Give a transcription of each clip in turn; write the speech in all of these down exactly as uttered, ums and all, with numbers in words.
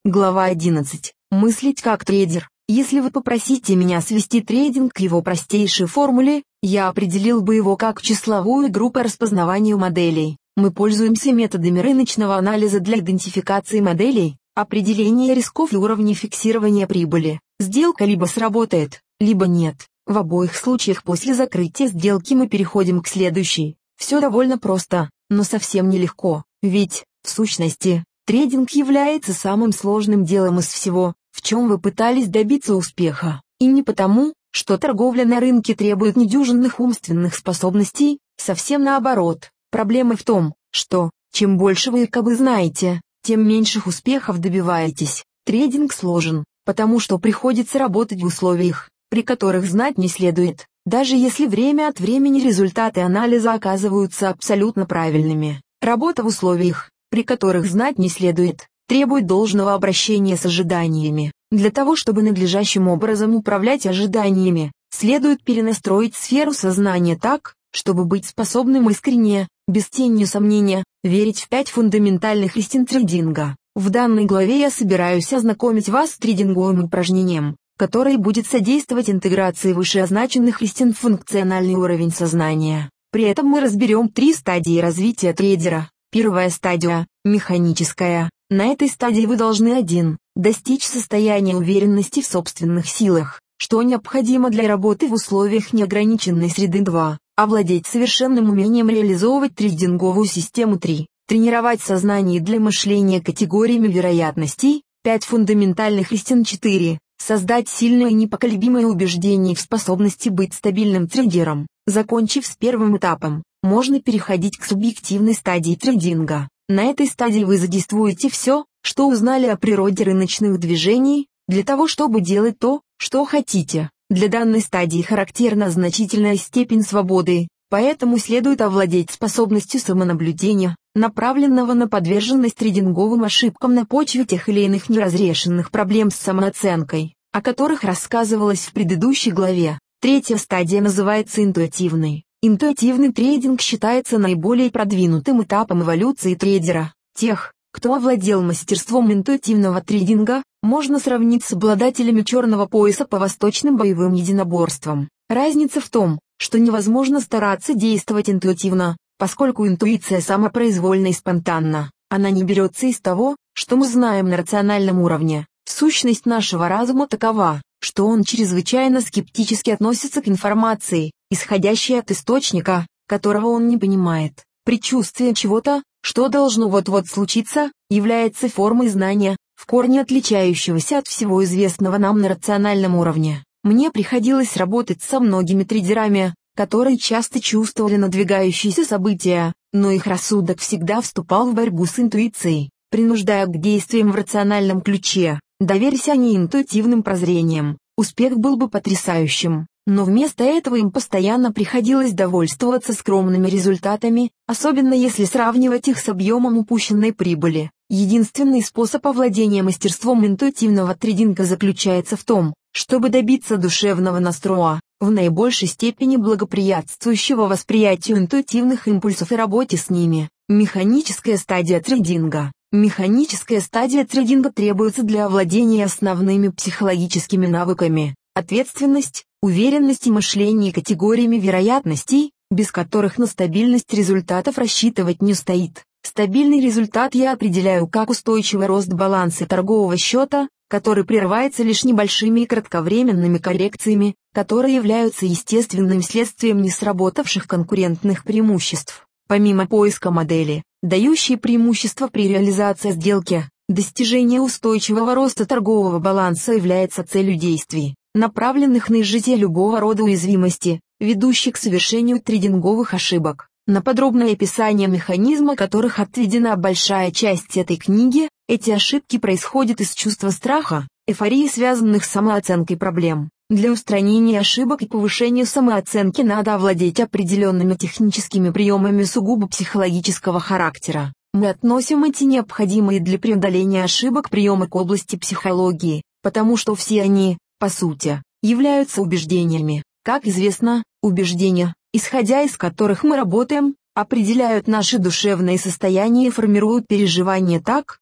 Глава одиннадцать. Мыслить как трейдер. Если вы попросите меня свести трейдинг к его простейшей формуле, я определил бы его как числовую игру по распознаванию моделей. Мы пользуемся методами рыночного анализа для идентификации моделей, определения рисков и уровней фиксирования прибыли. Сделка либо сработает, либо нет. В обоих случаях после закрытия сделки мы переходим к следующей. Все довольно просто, но совсем нелегко, ведь, в сущности, трейдинг является самым сложным делом из всего, в чем вы пытались добиться успеха. И не потому, что торговля на рынке требует недюжинных умственных способностей, совсем наоборот. Проблема в том, что, чем больше вы якобы знаете, тем меньших успехов добиваетесь. Трейдинг сложен, потому что приходится работать в условиях, при которых знать не следует, даже если время от времени результаты анализа оказываются абсолютно правильными. Работа в условиях, при которых знать не следует, требует должного обращения с ожиданиями. Для того чтобы надлежащим образом управлять ожиданиями, следует перенастроить сферу сознания так, чтобы быть способным искренне, без тени сомнения, верить в пять фундаментальных истин трейдинга. В данной главе я собираюсь ознакомить вас с трейдинговым упражнением, которое будет содействовать интеграции вышеозначенных истин в функциональный уровень сознания. При этом мы разберем три стадии развития трейдера. Первая стадия – механическая. На этой стадии вы должны один – достичь состояния уверенности в собственных силах, что необходимо для работы в условиях неограниченной среды. два – овладеть совершенным умением реализовывать трейдинговую систему. три – тренировать сознание для мышления категориями вероятностей. пять фундаментальных истин. четыре – создать сильное и непоколебимое убеждение в способности быть стабильным трейдером. Закончив с первым этапом, можно переходить к субъективной стадии трейдинга. На этой стадии вы задействуете все, что узнали о природе рыночных движений, для того чтобы делать то, что хотите. Для данной стадии характерна значительная степень свободы, поэтому следует овладеть способностью самонаблюдения, направленного на подверженность трейдинговым ошибкам на почве тех или иных неразрешенных проблем с самооценкой, о которых рассказывалось в предыдущей главе. Третья стадия называется интуитивной. Интуитивный трейдинг считается наиболее продвинутым этапом эволюции трейдера. Тех, кто овладел мастерством интуитивного трейдинга, можно сравнить с обладателями черного пояса по восточным боевым единоборствам. Разница в том, что невозможно стараться действовать интуитивно, поскольку интуиция самопроизвольна и спонтанна. Она не берется из того, что мы знаем на рациональном уровне. Сущность нашего разума такова, что он чрезвычайно скептически относится к информации, исходящей от источника, которого он не понимает. Предчувствие чего-то, что должно вот-вот случиться, является формой знания, в корне отличающегося от всего известного нам на рациональном уровне. Мне приходилось работать со многими трейдерами, которые часто чувствовали надвигающиеся события, но их рассудок всегда вступал в борьбу с интуицией, принуждая к действиям в рациональном ключе. Доверься они интуитивным прозрениям, успех был бы потрясающим, но вместо этого им постоянно приходилось довольствоваться скромными результатами, особенно если сравнивать их с объемом упущенной прибыли. Единственный способ овладения мастерством интуитивного трейдинга заключается в том, чтобы добиться душевного настроя, в наибольшей степени благоприятствующего восприятию интуитивных импульсов и работе с ними. Механическая стадия трейдинга. Механическая стадия трейдинга требуется для овладения основными психологическими навыками: ответственность, уверенность и мышление категориями вероятностей, без которых на стабильность результатов рассчитывать не стоит. Стабильный результат я определяю как устойчивый рост баланса торгового счета, который прерывается лишь небольшими и кратковременными коррекциями, которые являются естественным следствием несработавших конкурентных преимуществ. Помимо поиска модели, дающей преимущество при реализации сделки, достижение устойчивого роста торгового баланса является целью действий, направленных на изжитие любого рода уязвимости, ведущих к совершению трейдинговых ошибок. На подробное описание механизма которых отведена большая часть этой книги. Эти ошибки происходят из чувства страха, эйфории, связанных с самооценкой проблем. Для устранения ошибок и повышения самооценки надо овладеть определенными техническими приемами сугубо психологического характера. Мы относим эти необходимые для преодоления ошибок приемы к области психологии, потому что все они, по сути, являются убеждениями. Как известно, убеждения, исходя из которых мы работаем, определяют наши душевные состояния и формируют переживания так,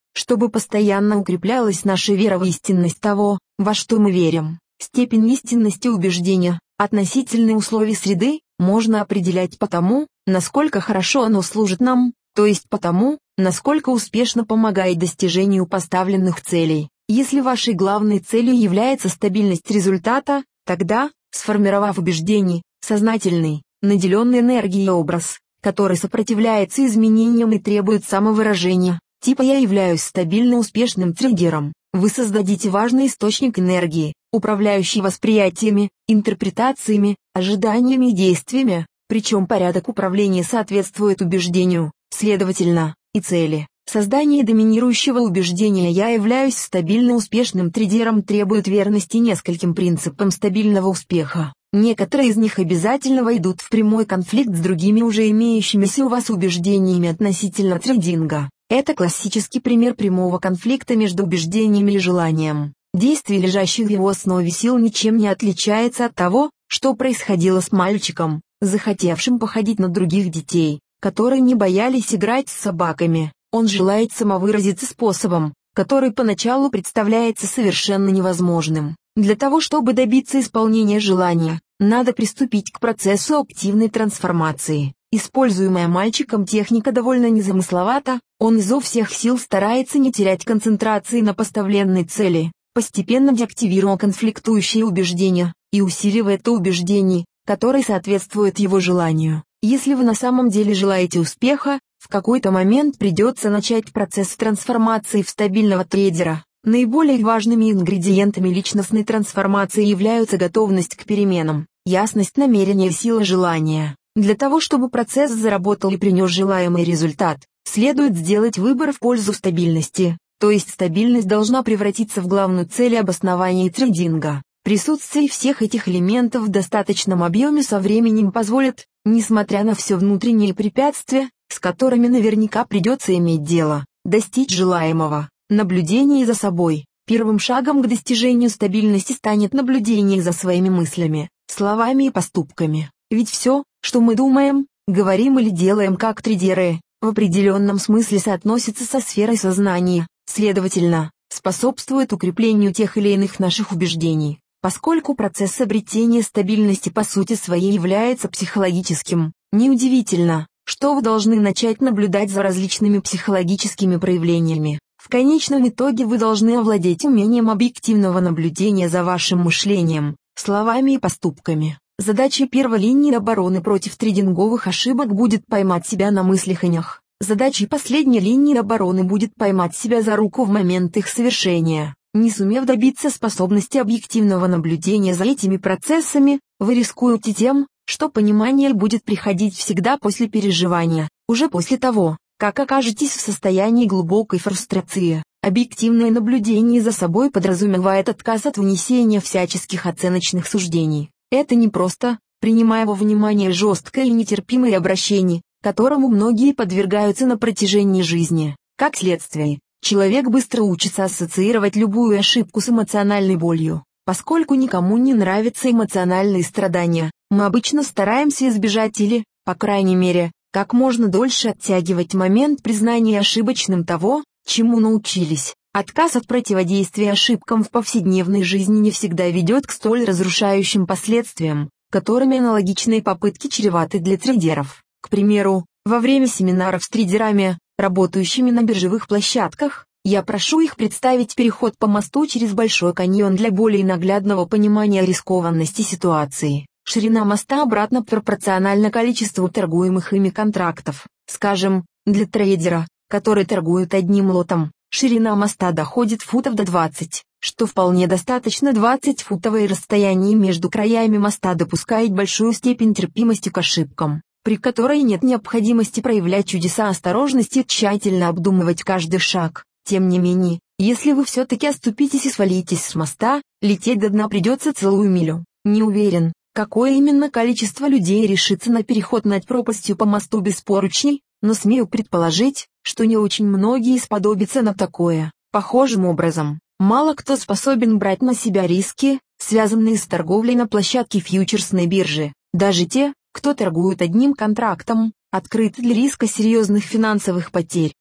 чтобы постоянно укреплялась наша вера в истинность того, во что мы верим. Степень истинности убеждения, относительные условия среды, можно определять по тому, насколько хорошо оно служит нам, то есть по тому, насколько успешно помогает достижению поставленных целей. Если вашей главной целью является стабильность результата, тогда, сформировав убеждение, сознательный, наделенный энергией образ, который сопротивляется изменениям и требует самовыражения, типа «я являюсь стабильно успешным трейдером», вы создадите важный источник энергии, управляющий восприятиями, интерпретациями, ожиданиями и действиями, причем порядок управления соответствует убеждению, следовательно, и цели. Создание доминирующего убеждения «я являюсь стабильно успешным трейдером» требует верности нескольким принципам стабильного успеха. Некоторые из них обязательно войдут в прямой конфликт с другими уже имеющимися у вас убеждениями относительно трейдинга. Это классический пример прямого конфликта между убеждениями и желанием. Действие лежащих в его основе сил ничем не отличается от того, что происходило с мальчиком, захотевшим походить на других детей, которые не боялись играть с собаками. Он желает самовыразиться способом, который поначалу представляется совершенно невозможным. Для того, чтобы добиться исполнения желания, надо приступить к процессу активной трансформации. Используемая мальчиком техника довольно незамысловата, он изо всех сил старается не терять концентрации на поставленной цели, постепенно деактивируя конфликтующие убеждения, и усиливая то убеждение, которое соответствует его желанию. Если вы на самом деле желаете успеха, в какой-то момент придется начать процесс трансформации в стабильного трейдера. Наиболее важными ингредиентами личностной трансформации являются готовность к переменам, ясность намерения и сила желания. Для того, чтобы процесс заработал и принес желаемый результат, следует сделать выбор в пользу стабильности, то есть стабильность должна превратиться в главную цель обоснования трейдинга. Присутствие всех этих элементов в достаточном объеме со временем позволит, несмотря на все внутренние препятствия, с которыми наверняка придется иметь дело, достичь желаемого. Наблюдение за собой. Первым шагом к достижению стабильности станет наблюдение за своими мыслями, словами и поступками. Ведь все, что мы думаем, говорим или делаем как трейдеры, в определенном смысле соотносится со сферой сознания, следовательно, способствует укреплению тех или иных наших убеждений. Поскольку процесс обретения стабильности по сути своей является психологическим, неудивительно, что вы должны начать наблюдать за различными психологическими проявлениями. В конечном итоге вы должны овладеть умением объективного наблюдения за вашим мышлением, словами и поступками. Задачей первой линии обороны против трейдинговых ошибок будет поймать себя на мыслях и нях. Задачей последней линии обороны будет поймать себя за руку в момент их совершения. Не сумев добиться способности объективного наблюдения за этими процессами, вы рискуете тем, что понимание будет приходить всегда после переживания, уже после того, как окажетесь в состоянии глубокой фрустрации. Объективное наблюдение за собой подразумевает отказ от вынесения всяческих оценочных суждений. Это не просто, принимая во внимание жесткое и нетерпимое обращение, которому многие подвергаются на протяжении жизни. Как следствие, человек быстро учится ассоциировать любую ошибку с эмоциональной болью. Поскольку никому не нравятся эмоциональные страдания, мы обычно стараемся избежать или, по крайней мере, как можно дольше оттягивать момент признания ошибочным того, чему научились. Отказ от противодействия ошибкам в повседневной жизни не всегда ведет к столь разрушающим последствиям, которыми аналогичные попытки чреваты для трейдеров. К примеру, во время семинаров с трейдерами, работающими на биржевых площадках, я прошу их представить переход по мосту через Большой каньон для более наглядного понимания рискованности ситуации. Ширина моста обратно пропорциональна количеству торгуемых ими контрактов. Скажем, для трейдера, который торгует одним лотом, ширина моста доходит футов до двадцати, что вполне достаточно. двадцатифутовое расстояние между краями моста допускает большую степень терпимости к ошибкам, при которой нет необходимости проявлять чудеса осторожности и тщательно обдумывать каждый шаг. Тем не менее, если вы все-таки оступитесь и свалитесь с моста, лететь до дна придется целую милю. Не уверен, какое именно количество людей решится на переход над пропастью по мосту без поручней, но смею предположить, что не очень многие сподобятся на такое. Похожим образом, мало кто способен брать на себя риски, связанные с торговлей на площадке фьючерсной биржи. Даже те, кто торгует одним контрактом, открыты для риска серьезных финансовых потерь.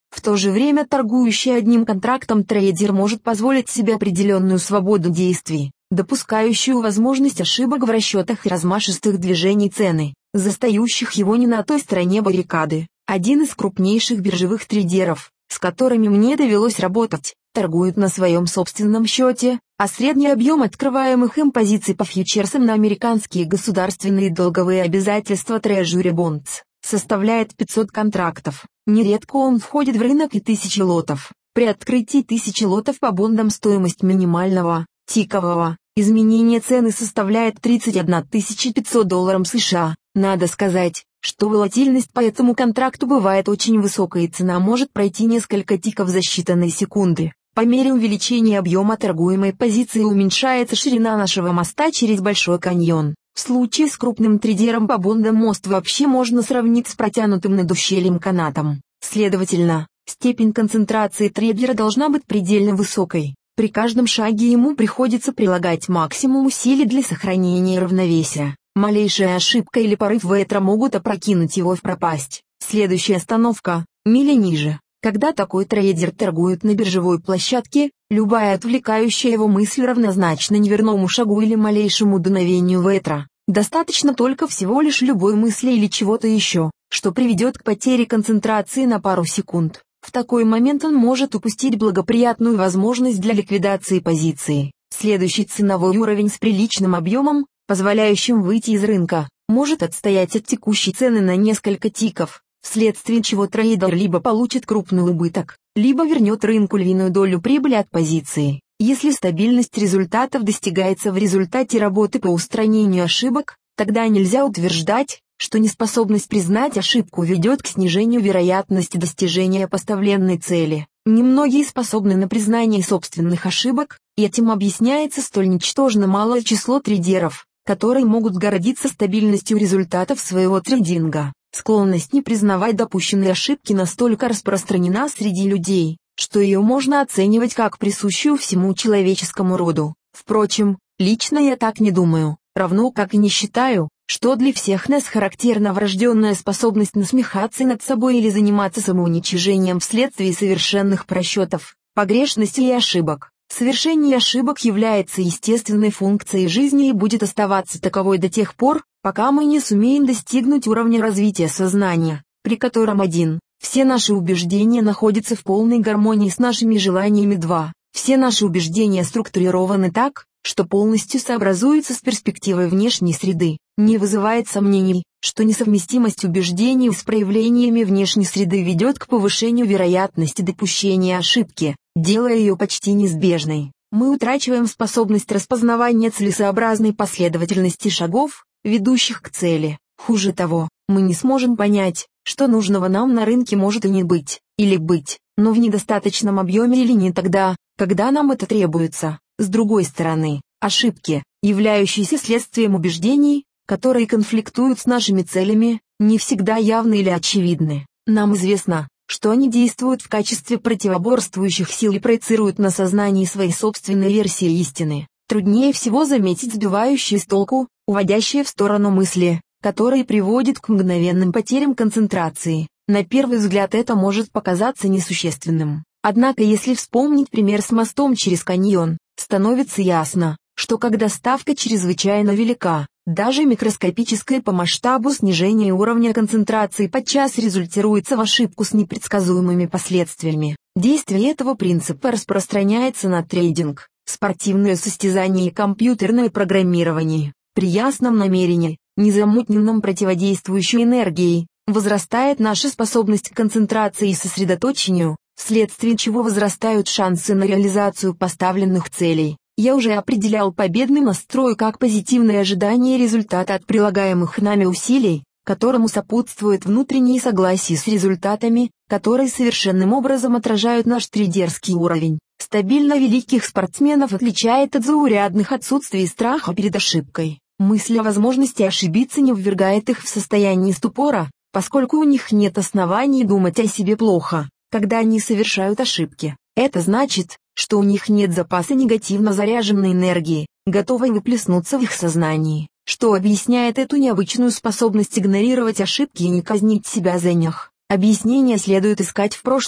В то же время торгующий одним контрактом трейдер может позволить себе определенную свободу действий, допускающую возможность ошибок в расчетах и размашистых движений цены, застающих его не на той стороне баррикады. Один из крупнейших биржевых трейдеров, с которыми мне довелось работать, торгует на своем собственном счете, а средний объем открываемых им позиций по фьючерсам на американские государственные долговые обязательства Treasury Bonds составляет пятьсот контрактов. Нередко он входит в рынок и тысячи лотов. При открытии тысячи лотов по бондам стоимость минимального, тикового, изменения цены составляет тридцать одна тысяча пятьсот долларов США. Надо сказать, что волатильность по этому контракту бывает очень высокой и цена может пройти несколько тиков за считанные секунды. По мере увеличения объема торгуемой позиции уменьшается ширина нашего моста через Большой каньон. В случае с крупным трейдером по бондам мост вообще можно сравнить с протянутым над ущельем канатом. Следовательно, степень концентрации трейдера должна быть предельно высокой. При каждом шаге ему приходится прилагать максимум усилий для сохранения равновесия. Малейшая ошибка или порыв ветра могут опрокинуть его в пропасть. Следующая остановка – миля ниже. Когда такой трейдер торгует на биржевой площадке, любая отвлекающая его мысль равнозначна неверному шагу или малейшему дуновению ветра. Достаточно только всего лишь любой мысли или чего-то еще, что приведет к потере концентрации на пару секунд. В такой момент он может упустить благоприятную возможность для ликвидации позиции. Следующий ценовой уровень с приличным объемом, позволяющим выйти из рынка, может отстоять от текущей цены на несколько тиков, вследствие чего трейдер либо получит крупный убыток, либо вернет рынку львиную долю прибыли от позиции. Если стабильность результатов достигается в результате работы по устранению ошибок, тогда нельзя утверждать, что неспособность признать ошибку ведет к снижению вероятности достижения поставленной цели. Немногие способны на признание собственных ошибок, и этим объясняется столь ничтожно малое число трейдеров, которые могут гордиться стабильностью результатов своего трейдинга. Склонность не признавать допущенные ошибки настолько распространена среди людей, что ее можно оценивать как присущую всему человеческому роду. Впрочем, лично я так не думаю, равно как и не считаю, что для всех нас характерна врожденная способность насмехаться над собой или заниматься самоуничижением вследствие совершенных просчетов, погрешностей и ошибок. Совершение ошибок является естественной функцией жизни и будет оставаться таковой до тех пор, пока мы не сумеем достигнуть уровня развития сознания, при котором один, все наши убеждения находятся в полной гармонии с нашими желаниями, два, все наши убеждения структурированы так, что полностью сообразуются с перспективой внешней среды. Не вызывает сомнений, что несовместимость убеждений с проявлениями внешней среды ведет к повышению вероятности допущения ошибки, делая ее почти неизбежной. Мы утрачиваем способность распознавания целесообразной последовательности шагов, ведущих к цели. Хуже того, мы не сможем понять, что нужного нам на рынке может и не быть, или быть, но в недостаточном объеме или не тогда, когда нам это требуется. С другой стороны, ошибки, являющиеся следствием убеждений, которые конфликтуют с нашими целями, не всегда явны или очевидны. Нам известно, что они действуют в качестве противоборствующих сил и проецируют на сознании свои собственные версии истины. Труднее всего заметить сбивающие с толку, уводящие в сторону мысли, которые приводят к мгновенным потерям концентрации. На первый взгляд это может показаться несущественным. Однако если вспомнить пример с мостом через каньон, становится ясно, что когда ставка чрезвычайно велика, даже микроскопическое по масштабу снижение уровня концентрации подчас результируется в ошибку с непредсказуемыми последствиями. Действие этого принципа распространяется на трейдинг, спортивное состязание и компьютерное программирование. При ясном намерении, незамутненном противодействующей энергией, возрастает наша способность к концентрации и сосредоточению, вследствие чего возрастают шансы на реализацию поставленных целей. Я уже определял победный настрой как позитивное ожидание результата от прилагаемых нами усилий, которому сопутствует внутреннее согласие с результатами, которые совершенным образом отражают наш трейдерский уровень. Стабильно великих спортсменов отличает от заурядных отсутствие страха перед ошибкой. Мысль о возможности ошибиться не ввергает их в состояние ступора, поскольку у них нет оснований думать о себе плохо, когда они совершают ошибки. Это значит, что у них нет запаса негативно заряженной энергии, готовой выплеснуться в их сознании, что объясняет эту необычную способность игнорировать ошибки и не казнить себя за них. Объяснение следует искать в прошлом,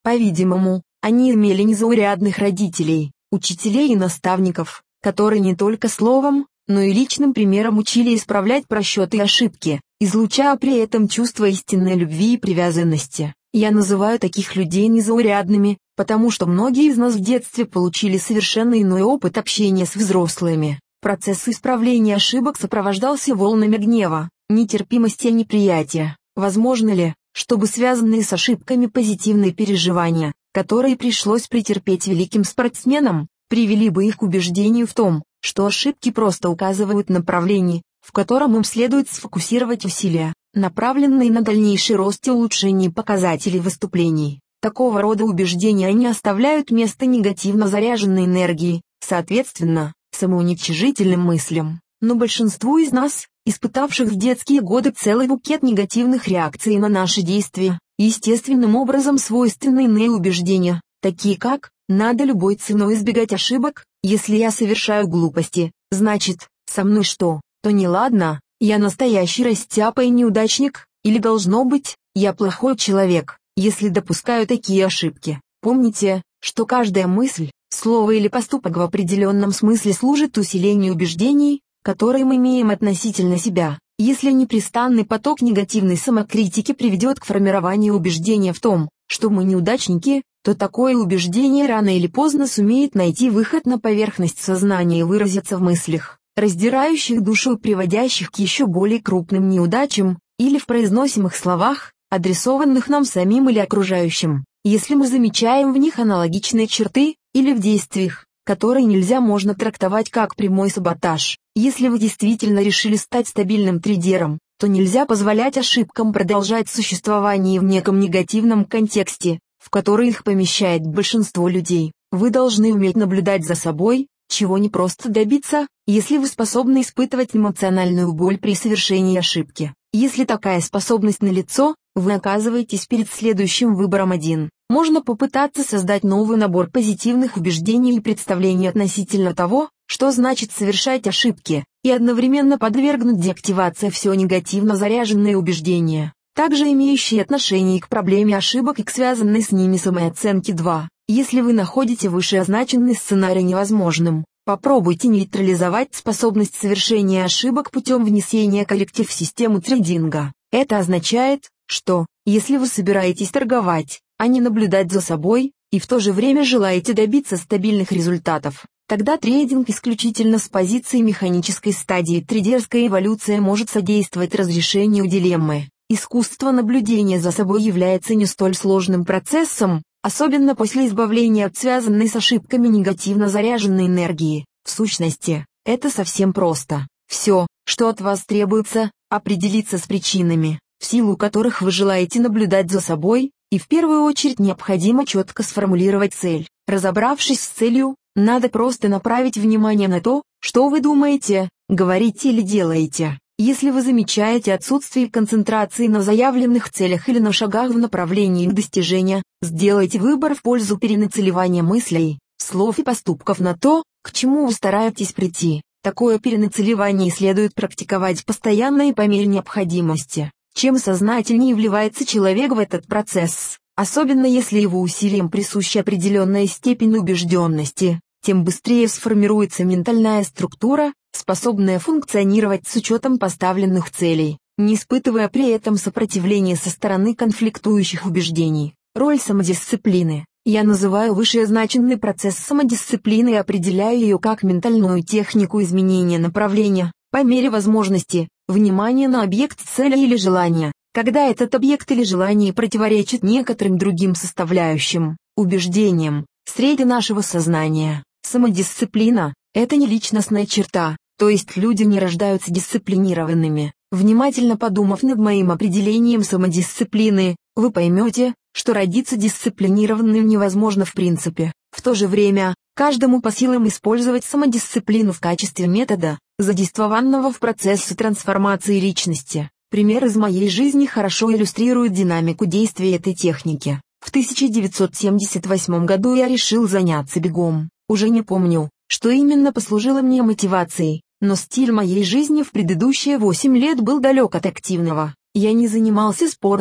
По-видимому, они имели незаурядных родителей, учителей и наставников, которые не только словом, но и личным примером учили исправлять просчеты и ошибки, излучая при этом чувство истинной любви и привязанности. Я называю таких людей незаурядными, потому что многие из нас в детстве получили совершенно иной опыт общения с взрослыми. Процесс исправления ошибок сопровождался волнами гнева, нетерпимости и неприятия. Возможно ли, чтобы связанные с ошибками позитивные переживания, которые пришлось претерпеть великим спортсменам, привели бы их к убеждению в том, что ошибки просто указывают направление, в котором им следует сфокусировать усилия, направленные на дальнейший рост и улучшение показателей выступлений. Такого рода убеждения не оставляют места негативно заряженной энергии, соответственно, самоуничижительным мыслям. Но большинству из нас, испытавших в детские годы целый букет негативных реакций на наши действия, естественным образом свойственны иные убеждения, такие как «надо любой ценой избегать ошибок, если я совершаю глупости, значит, со мной что-то неладно, я настоящий растяпа и неудачник, или должно быть, я плохой человек, если допускаю такие ошибки». Помните, что каждая мысль, слово или поступок в определенном смысле служит усилению убеждений, которые мы имеем относительно себя. Если непрестанный поток негативной самокритики приведет к формированию убеждения в том, что мы неудачники, то такое убеждение рано или поздно сумеет найти выход на поверхность сознания и выразиться в мыслях, раздирающих душу и приводящих к еще более крупным неудачам, или в произносимых словах, адресованных нам самим или окружающим, если мы замечаем в них аналогичные черты, или в действиях, которые нельзя можно трактовать как прямой саботаж. Если вы действительно решили стать стабильным трейдером, то нельзя позволять ошибкам продолжать существование в неком негативном контексте, в который их помещает большинство людей. Вы должны уметь наблюдать за собой, чего не просто добиться, если вы способны испытывать эмоциональную боль при совершении ошибки. Если такая способность налицо, вы оказываетесь перед следующим выбором один. Можно попытаться создать новый набор позитивных убеждений и представлений относительно того, что значит совершать ошибки, и одновременно подвергнуть деактивации все негативно заряженные убеждения, также имеющие отношение к проблеме ошибок и к связанной с ними самооценке. два. Если вы находите вышеозначенный сценарий невозможным, попробуйте нейтрализовать способность совершения ошибок путем внесения корректив в систему трейдинга. Это означает, что, если вы собираетесь торговать, а не наблюдать за собой, и в то же время желаете добиться стабильных результатов, тогда трейдинг исключительно с позиции механической стадии трейдерская эволюция может содействовать разрешению дилеммы. Искусство наблюдения за собой является не столь сложным процессом, особенно после избавления от связанной с ошибками негативно заряженной энергии. В сущности, это совсем просто. Все, что от вас требуется, определиться с причинами, в силу которых вы желаете наблюдать за собой, и в первую очередь необходимо четко сформулировать цель. Разобравшись с целью, надо просто направить внимание на то, что вы думаете, говорите или делаете. Если вы замечаете отсутствие концентрации на заявленных целях или на шагах в направлении их достижения, сделайте выбор в пользу перенацеливания мыслей, слов и поступков на то, к чему вы стараетесь прийти. Такое перенацеливание следует практиковать постоянно и по мере необходимости. Чем сознательнее вливается человек в этот процесс, особенно если его усилиям присуща определенная степень убежденности, тем быстрее сформируется ментальная структура, способная функционировать с учетом поставленных целей, не испытывая при этом сопротивления со стороны конфликтующих убеждений. Роль самодисциплины. Я называю вышеозначенный процесс самодисциплины и определяю ее как ментальную технику изменения направления, по мере возможности, внимания на объект цели или желания, когда этот объект или желание противоречит некоторым другим составляющим, убеждениям, среди нашего сознания. Самодисциплина – это не личностная черта, то есть люди не рождаются дисциплинированными. Внимательно подумав над моим определением самодисциплины, вы поймете, что родиться дисциплинированным невозможно в принципе. В то же время, каждому по силам использовать самодисциплину в качестве метода, задействованного в процессе трансформации личности. Пример из моей жизни хорошо иллюстрирует динамику действия этой техники. В тысяча девятьсот семьдесят восьмом году я решил заняться бегом. Уже не помню, что именно послужило мне мотивацией, но стиль моей жизни в предыдущие восемь лет был далек от активного. Я не занимался спортом,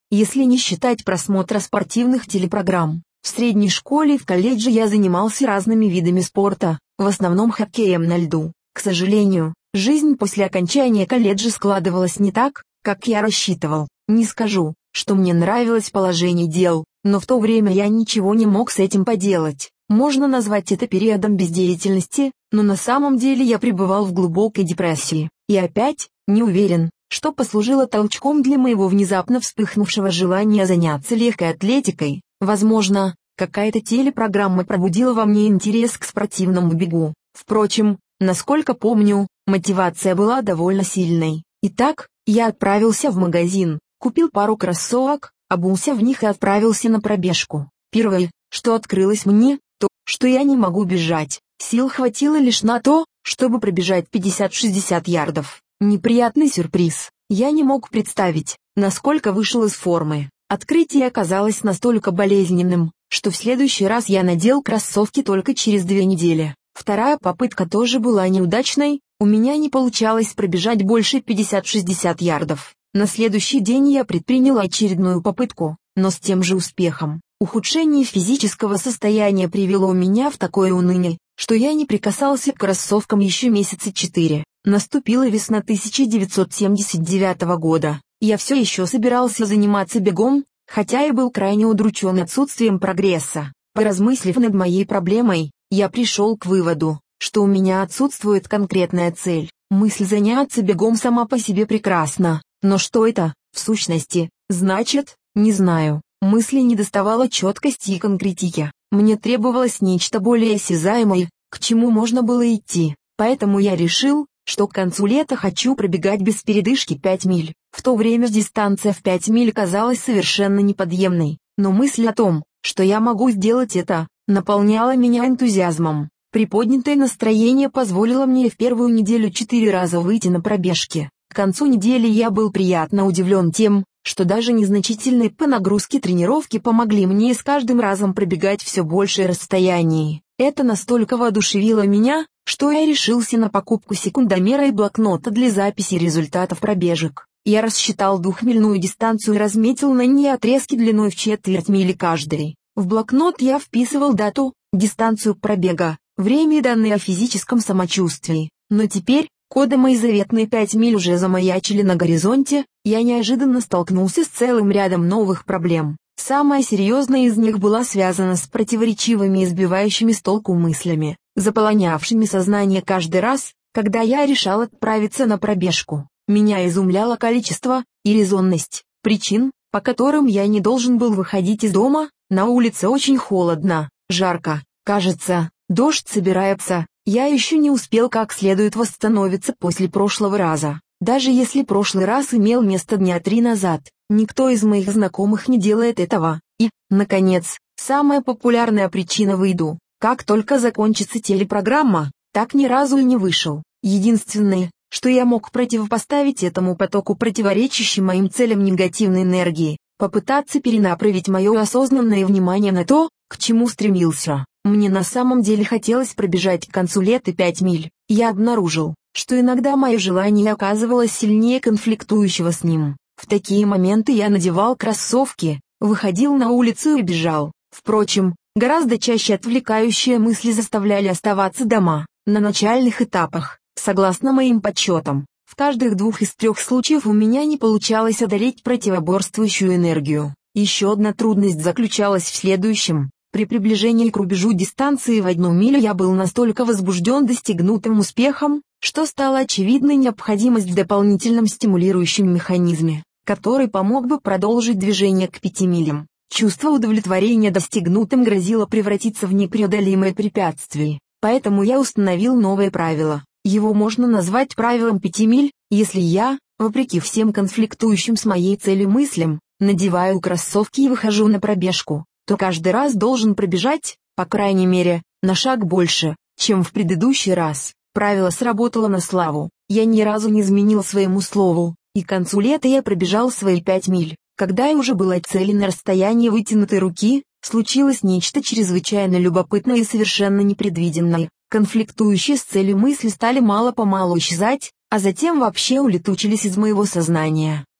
если не считать просмотра спортивных телепрограмм. В средней школе и в колледже я занимался разными видами спорта, в основном хоккеем на льду. К сожалению, жизнь после окончания колледжа складывалась не так, как я рассчитывал. Не скажу, что мне нравилось положение дел, но в то время я ничего не мог с этим поделать. Можно назвать это периодом бездеятельности, но на самом деле я пребывал в глубокой депрессии. И опять, не уверен, что послужило толчком для моего внезапно вспыхнувшего желания заняться легкой атлетикой. Возможно, какая-то телепрограмма пробудила во мне интерес к спортивному бегу. Впрочем, насколько помню, мотивация была довольно сильной. Итак, я отправился в магазин, купил пару кроссовок, обулся в них и отправился на пробежку. Первое, что открылось мне, то, что я не могу бежать. Сил хватило лишь на то, чтобы пробежать пятьдесят-шестьдесят ярдов. Неприятный сюрприз. Я не мог представить, насколько вышел из формы. Открытие оказалось настолько болезненным, что в следующий раз я надел кроссовки только через две недели. Вторая попытка тоже была неудачной, у меня не получалось пробежать больше пятьдесят-шестьдесят ярдов. На следующий день я предпринял очередную попытку, но с тем же успехом. Ухудшение физического состояния привело меня в такое уныние, что я не прикасался к кроссовкам еще месяца четыре. Наступила весна тысяча девятьсот семьдесят девятого года. Я все еще собирался заниматься бегом, хотя и был крайне удручен отсутствием прогресса. Поразмыслив над моей проблемой, я пришел к выводу, что у меня отсутствует конкретная цель. Мысль заняться бегом сама по себе прекрасна, но что это, в сущности, значит, не знаю. Мысли не доставало четкости и конкретики. Мне требовалось нечто более осязаемое, к чему можно было идти. Поэтому я решил, что к концу лета хочу пробегать без передышки пять миль. В то время дистанция в пять миль казалась совершенно неподъемной, но мысль о том, что я могу сделать это, наполняла меня энтузиазмом. Приподнятое настроение позволило мне в первую неделю четыре раза выйти на пробежки. К концу недели я был приятно удивлен тем, что даже незначительные по нагрузке тренировки помогли мне с каждым разом пробегать все большее расстояние. Это настолько воодушевило меня, что я решился на покупку секундомера и блокнота для записи результатов пробежек. Я рассчитал двухмильную дистанцию и разметил на ней отрезки длиной в четверть мили каждый. В блокнот я вписывал дату, дистанцию пробега, время и данные о физическом самочувствии. Но теперь, когда мои заветные пять миль уже замаячили на горизонте, я неожиданно столкнулся с целым рядом новых проблем. Самая серьезная из них была связана с противоречивыми и сбивающими с толку мыслями, заполонявшими сознание каждый раз, когда я решал отправиться на пробежку. Меня изумляло количество и резонность причин, по которым я не должен был выходить из дома. На улице очень холодно, жарко, кажется, дождь собирается. Я еще не успел как следует восстановиться после прошлого раза. Даже если прошлый раз имел место дня три назад, никто из моих знакомых не делает этого. И, наконец, самая популярная причина: выйду, как только закончится телепрограмма. Так ни разу и не вышел. Единственное, что я мог противопоставить этому потоку противоречащей моим целям негативной энергии, попытаться перенаправить мое осознанное внимание на то, к чему стремился. Мне на самом деле хотелось пробежать к концу лета пять миль. Я обнаружил, что иногда мое желание оказывалось сильнее конфликтующего с ним. В такие моменты я надевал кроссовки, выходил на улицу и бежал. Впрочем, гораздо чаще отвлекающие мысли заставляли оставаться дома. На начальных этапах, согласно моим подсчетам, в каждых двух из трех случаев у меня не получалось одолеть противоборствующую энергию. Еще одна трудность заключалась в следующем. При приближении к рубежу дистанции в одну милю я был настолько возбужден достигнутым успехом, что стала очевидной необходимость в дополнительном стимулирующем механизме, который помог бы продолжить движение к пяти милям. Чувство удовлетворения достигнутым грозило превратиться в непреодолимое препятствие, поэтому я установил новое правило. Его можно назвать правилом пяти миль, если я, вопреки всем конфликтующим с моей целью мыслям, надеваю кроссовки и выхожу на пробежку, то каждый раз должен пробежать, по крайней мере, на шаг больше, чем в предыдущий раз. Правило сработало на славу. Я ни разу не изменил своему слову, и к концу лета я пробежал свои пять миль. Когда я уже был от цели на расстоянии вытянутой руки, случилось нечто чрезвычайно любопытное и совершенно непредвиденное. Конфликтующие с целью мысли стали мало-помалу исчезать, а затем вообще улетучились из моего сознания.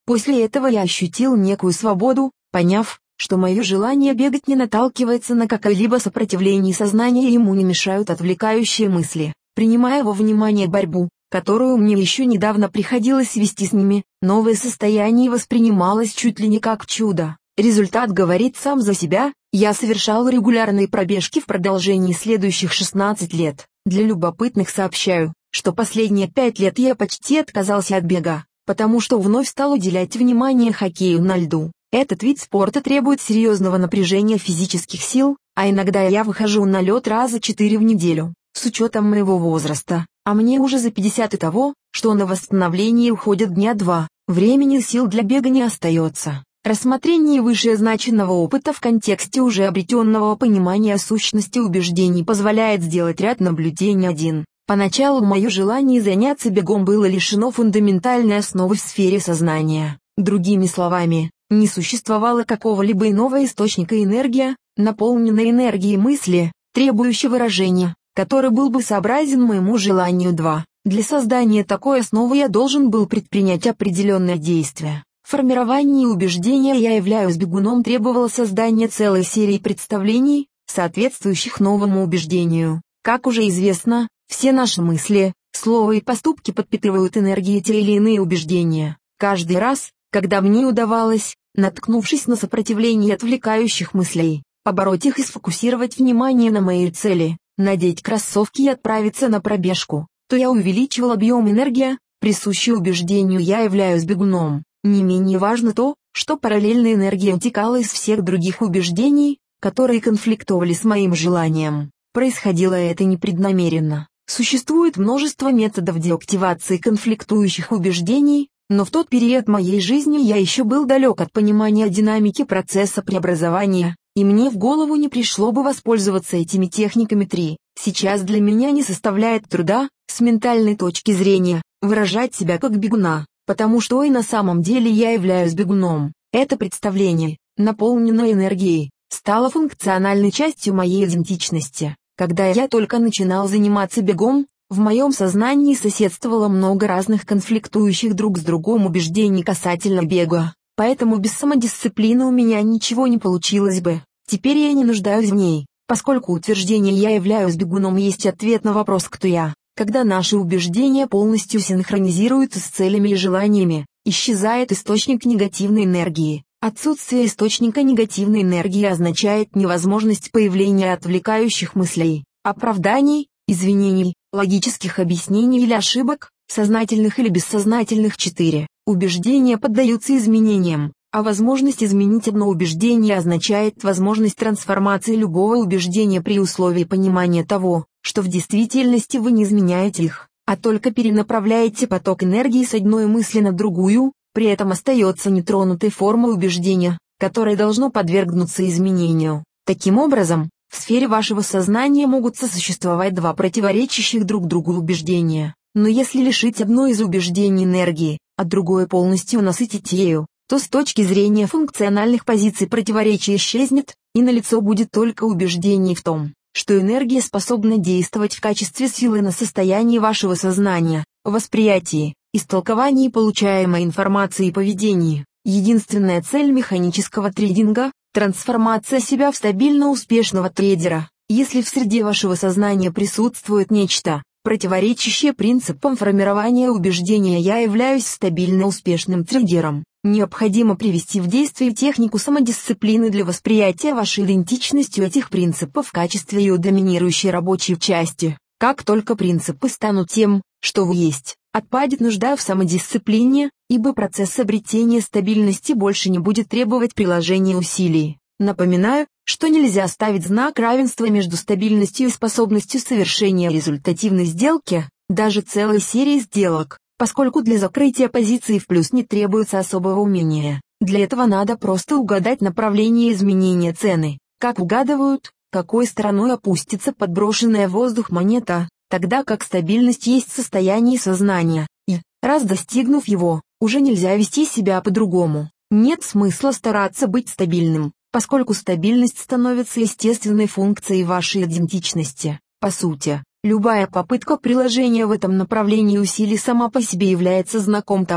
После этого я ощутил некую свободу, поняв, что мое желание бегать не наталкивается на какое-либо сопротивление сознания и ему не мешают отвлекающие мысли. Принимая во внимание борьбу, которую мне еще недавно приходилось вести с ними, новое состояние воспринималось чуть ли не как чудо. Результат говорит сам за себя. Я совершал регулярные пробежки в продолжении следующих шестнадцати лет. Для любопытных сообщаю, что последние пять лет я почти отказался от бега, потому что вновь стал уделять внимание хоккею на льду. Этот вид спорта требует серьезного напряжения физических сил, а иногда я выхожу на лед раза четыре в неделю. С учетом моего возраста, а мне уже за пятьдесят и того, что на восстановление уходит дня два, времени и сил для бега не остается. Рассмотрение вышеозначенного опыта в контексте уже обретенного понимания сущности убеждений позволяет сделать ряд наблюдений. один. Поначалу мое желание заняться бегом было лишено фундаментальной основы в сфере сознания. Другими словами, не существовало какого-либо иного источника энергии, наполненной энергией мысли, требующей выражения, который был бы сообразен моему желанию. два. Для создания такой основы я должен был предпринять определенные действия. В формировании убеждения «я являюсь бегуном» требовало создания целой серии представлений, соответствующих новому убеждению. Как уже известно, все наши мысли, слова и поступки подпитывают энергией те или иные убеждения. Каждый раз, когда мне удавалось, наткнувшись на сопротивление отвлекающих мыслей, побороть их и сфокусировать внимание на моей цели, надеть кроссовки и отправиться на пробежку, то я увеличивал объем энергии, присущий убеждению «я являюсь бегуном». Не менее важно то, что параллельная энергия утекала из всех других убеждений, которые конфликтовали с моим желанием. Происходило это непреднамеренно. Существует множество методов деактивации конфликтующих убеждений, но в тот период моей жизни я еще был далек от понимания динамики процесса преобразования, и мне в голову не пришло бы воспользоваться этими техниками. три. Сейчас для меня не составляет труда, с ментальной точки зрения, выражать себя как бегуна. Потому что и на самом деле я являюсь бегуном. Это представление, наполненное энергией, стало функциональной частью моей идентичности. Когда я только начинал заниматься бегом, в моем сознании соседствовало много разных конфликтующих друг с другом убеждений касательно бега. Поэтому без самодисциплины у меня ничего не получилось бы. Теперь я не нуждаюсь в ней, поскольку утверждение «я являюсь бегуном» есть ответ на вопрос «кто я?». Когда наши убеждения полностью синхронизируются с целями и желаниями, исчезает источник негативной энергии. Отсутствие источника негативной энергии означает невозможность появления отвлекающих мыслей, оправданий, извинений, логических объяснений или ошибок, сознательных или бессознательных. четыре. Убеждения поддаются изменениям, а возможность изменить одно убеждение означает возможность трансформации любого убеждения при условии понимания того, что в действительности вы не изменяете их, а только перенаправляете поток энергии с одной мысли на другую, при этом остается нетронутой форма убеждения, которое должно подвергнуться изменению. Таким образом, в сфере вашего сознания могут сосуществовать два противоречащих друг другу убеждения, но если лишить одно из убеждений энергии, а другое полностью насытить ею, то с точки зрения функциональных позиций противоречие исчезнет, и налицо будет только убеждение в том, что энергия способна действовать в качестве силы на состояние вашего сознания, восприятии, истолковании получаемой информации и поведении. Единственная цель механического трейдинга – трансформация себя в стабильно успешного трейдера. Если в среде вашего сознания присутствует нечто, противоречащее принципам формирования убеждения «я являюсь стабильно успешным трейдером», необходимо привести в действие технику самодисциплины для восприятия вашей идентичностью этих принципов в качестве ее доминирующей рабочей части. Как только принципы станут тем, что вы есть, отпадет нужда в самодисциплине, ибо процесс обретения стабильности больше не будет требовать приложения усилий. Напоминаю, что нельзя ставить знак равенства между стабильностью и способностью совершения результативной сделки, даже целой серии сделок, поскольку для закрытия позиции в плюс не требуется особого умения. Для этого надо просто угадать направление изменения цены. Как угадывают, какой стороной опустится подброшенная в воздух монета, тогда как стабильность есть состояние сознания, и, раз достигнув его, уже нельзя вести себя по-другому. Нет смысла стараться быть стабильным, поскольку стабильность становится естественной функцией вашей идентичности. По сути, любая попытка приложения в этом направлении усилий сама по себе является знаком того,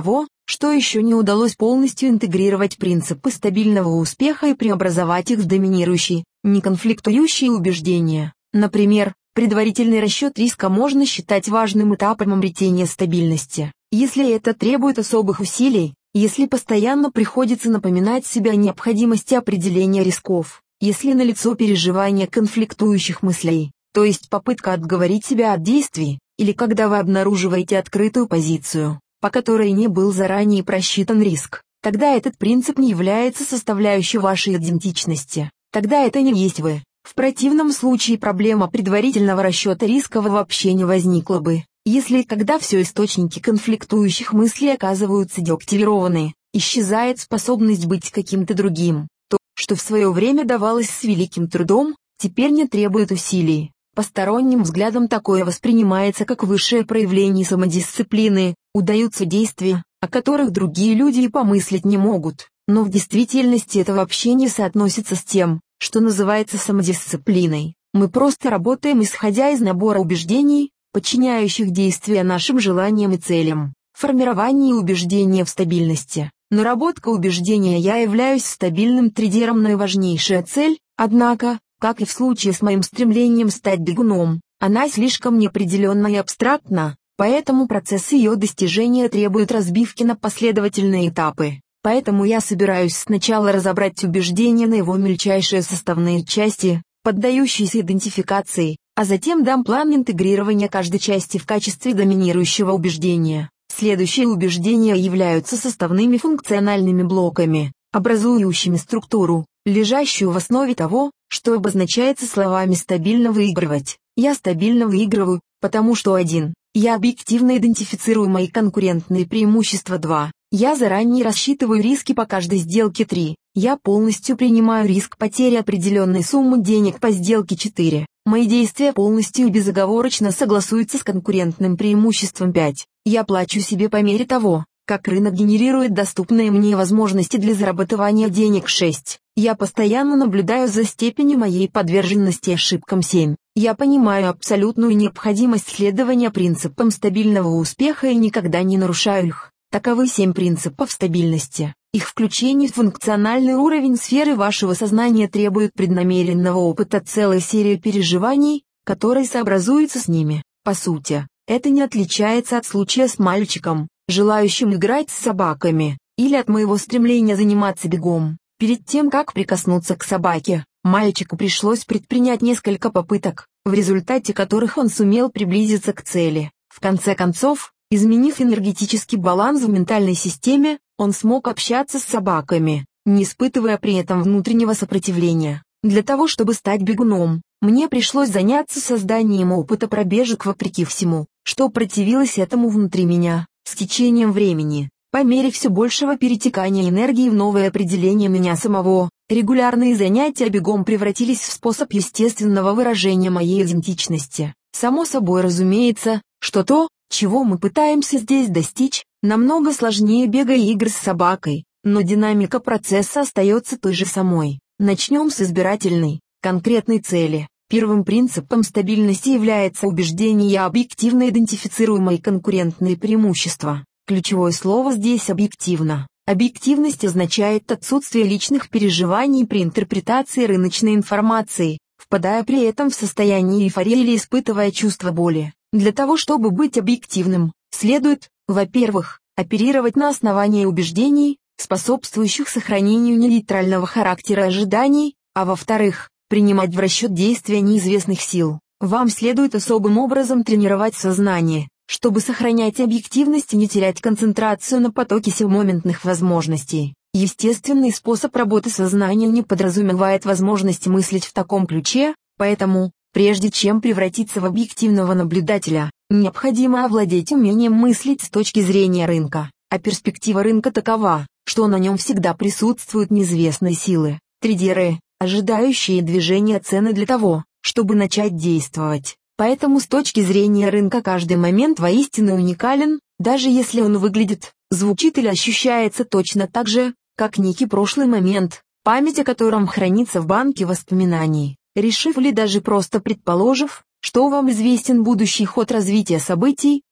что еще не удалось полностью интегрировать принципы стабильного успеха и преобразовать их в доминирующие, неконфликтующие убеждения. Например, предварительный расчет риска можно считать важным этапом обретения стабильности, если это требует особых усилий, если постоянно приходится напоминать себе о необходимости определения рисков, если налицо переживание конфликтующих мыслей, то есть попытка отговорить себя от действий, или когда вы обнаруживаете открытую позицию, по которой не был заранее просчитан риск, тогда этот принцип не является составляющей вашей идентичности, тогда это не есть вы. В противном случае проблема предварительного расчета риска вообще не возникла бы. Если и когда все источники конфликтующих мыслей оказываются деактивированы, исчезает способность быть каким-то другим, то, что в свое время давалось с великим трудом, теперь не требует усилий. Посторонним взглядом такое воспринимается как высшее проявление самодисциплины, удаются действия, о которых другие люди и помыслить не могут, но в действительности это вообще не соотносится с тем, что называется самодисциплиной. Мы просто работаем исходя из набора убеждений, подчиняющих действия нашим желаниям и целям. Формирование убеждения в стабильности. Наработка убеждения «я являюсь стабильным трейдером» — наиважнейшая цель, однако, как и в случае с моим стремлением стать бегуном, она слишком неопределенна и абстрактна, поэтому процесс ее достижения требует разбивки на последовательные этапы. Поэтому я собираюсь сначала разобрать убеждение на его мельчайшие составные части, поддающиеся идентификации, а затем дам план интегрирования каждой части в качестве доминирующего убеждения. Следующие убеждения являются составными функциональными блоками, образующими структуру, лежащую в основе того, что обозначается словами «стабильно выигрывать». Я стабильно выигрываю, потому что один. Я объективно идентифицирую мои конкурентные преимущества. два. Я заранее рассчитываю риски по каждой сделке. три. Я полностью принимаю риск потери определенной суммы денег по сделке. четыре. Мои действия полностью и безоговорочно согласуются с конкурентным преимуществом. пять. Я плачу себе по мере того, как рынок генерирует доступные мне возможности для зарабатывания денег. шесть. Я постоянно наблюдаю за степенью моей подверженности ошибкам. семь. Я понимаю абсолютную необходимость следования принципам стабильного успеха и никогда не нарушаю их. Таковы семь принципов стабильности. Их включение в функциональный уровень сферы вашего сознания требует преднамеренного опыта целой серии переживаний, которые сообразуются с ними. По сути, это не отличается от случая с мальчиком, желающим играть с собаками, или от моего стремления заниматься бегом. Перед тем, как прикоснуться к собаке, мальчику пришлось предпринять несколько попыток, в результате которых он сумел приблизиться к цели. В конце концов, изменив энергетический баланс в ментальной системе, он смог общаться с собаками, не испытывая при этом внутреннего сопротивления. Для того, чтобы стать бегуном, мне пришлось заняться созданием опыта пробежек вопреки всему, что противилось этому внутри меня. С течением времени, по мере все большего перетекания энергии в новое определение меня самого, регулярные занятия бегом превратились в способ естественного выражения моей идентичности. Само собой разумеется, что то, чего мы пытаемся здесь достичь, намного сложнее бега и игр с собакой, но динамика процесса остается той же самой. Начнем с избирательной, конкретной цели. Первым принципом стабильности является убеждение «я объективно идентифицирую мои конкурентные преимущества». Ключевое слово здесь «объективно». Объективность означает отсутствие личных переживаний при интерпретации рыночной информации, впадая при этом в состояние эйфории или испытывая чувство боли. Для того, чтобы быть объективным, следует, во-первых, оперировать на основании убеждений, способствующих сохранению нейтрального характера ожиданий, а во-вторых, принимать в расчет действия неизвестных сил. Вам следует особым образом тренировать сознание, чтобы сохранять объективность и не терять концентрацию на потоке сиюмоментных возможностей. Естественный способ работы сознания не подразумевает возможности мыслить в таком ключе, поэтому, прежде чем превратиться в объективного наблюдателя, необходимо овладеть умением мыслить с точки зрения рынка, а перспектива рынка такова, что на нем всегда присутствуют неизвестные силы, трейдеры, ожидающие движения цены для того, чтобы начать действовать. Поэтому с точки зрения рынка каждый момент воистину уникален, даже если он выглядит, звучит или ощущается точно так же, как некий прошлый момент, память о котором хранится в банке воспоминаний. Решив или даже просто предположив, что вам известен будущий ход развития событий,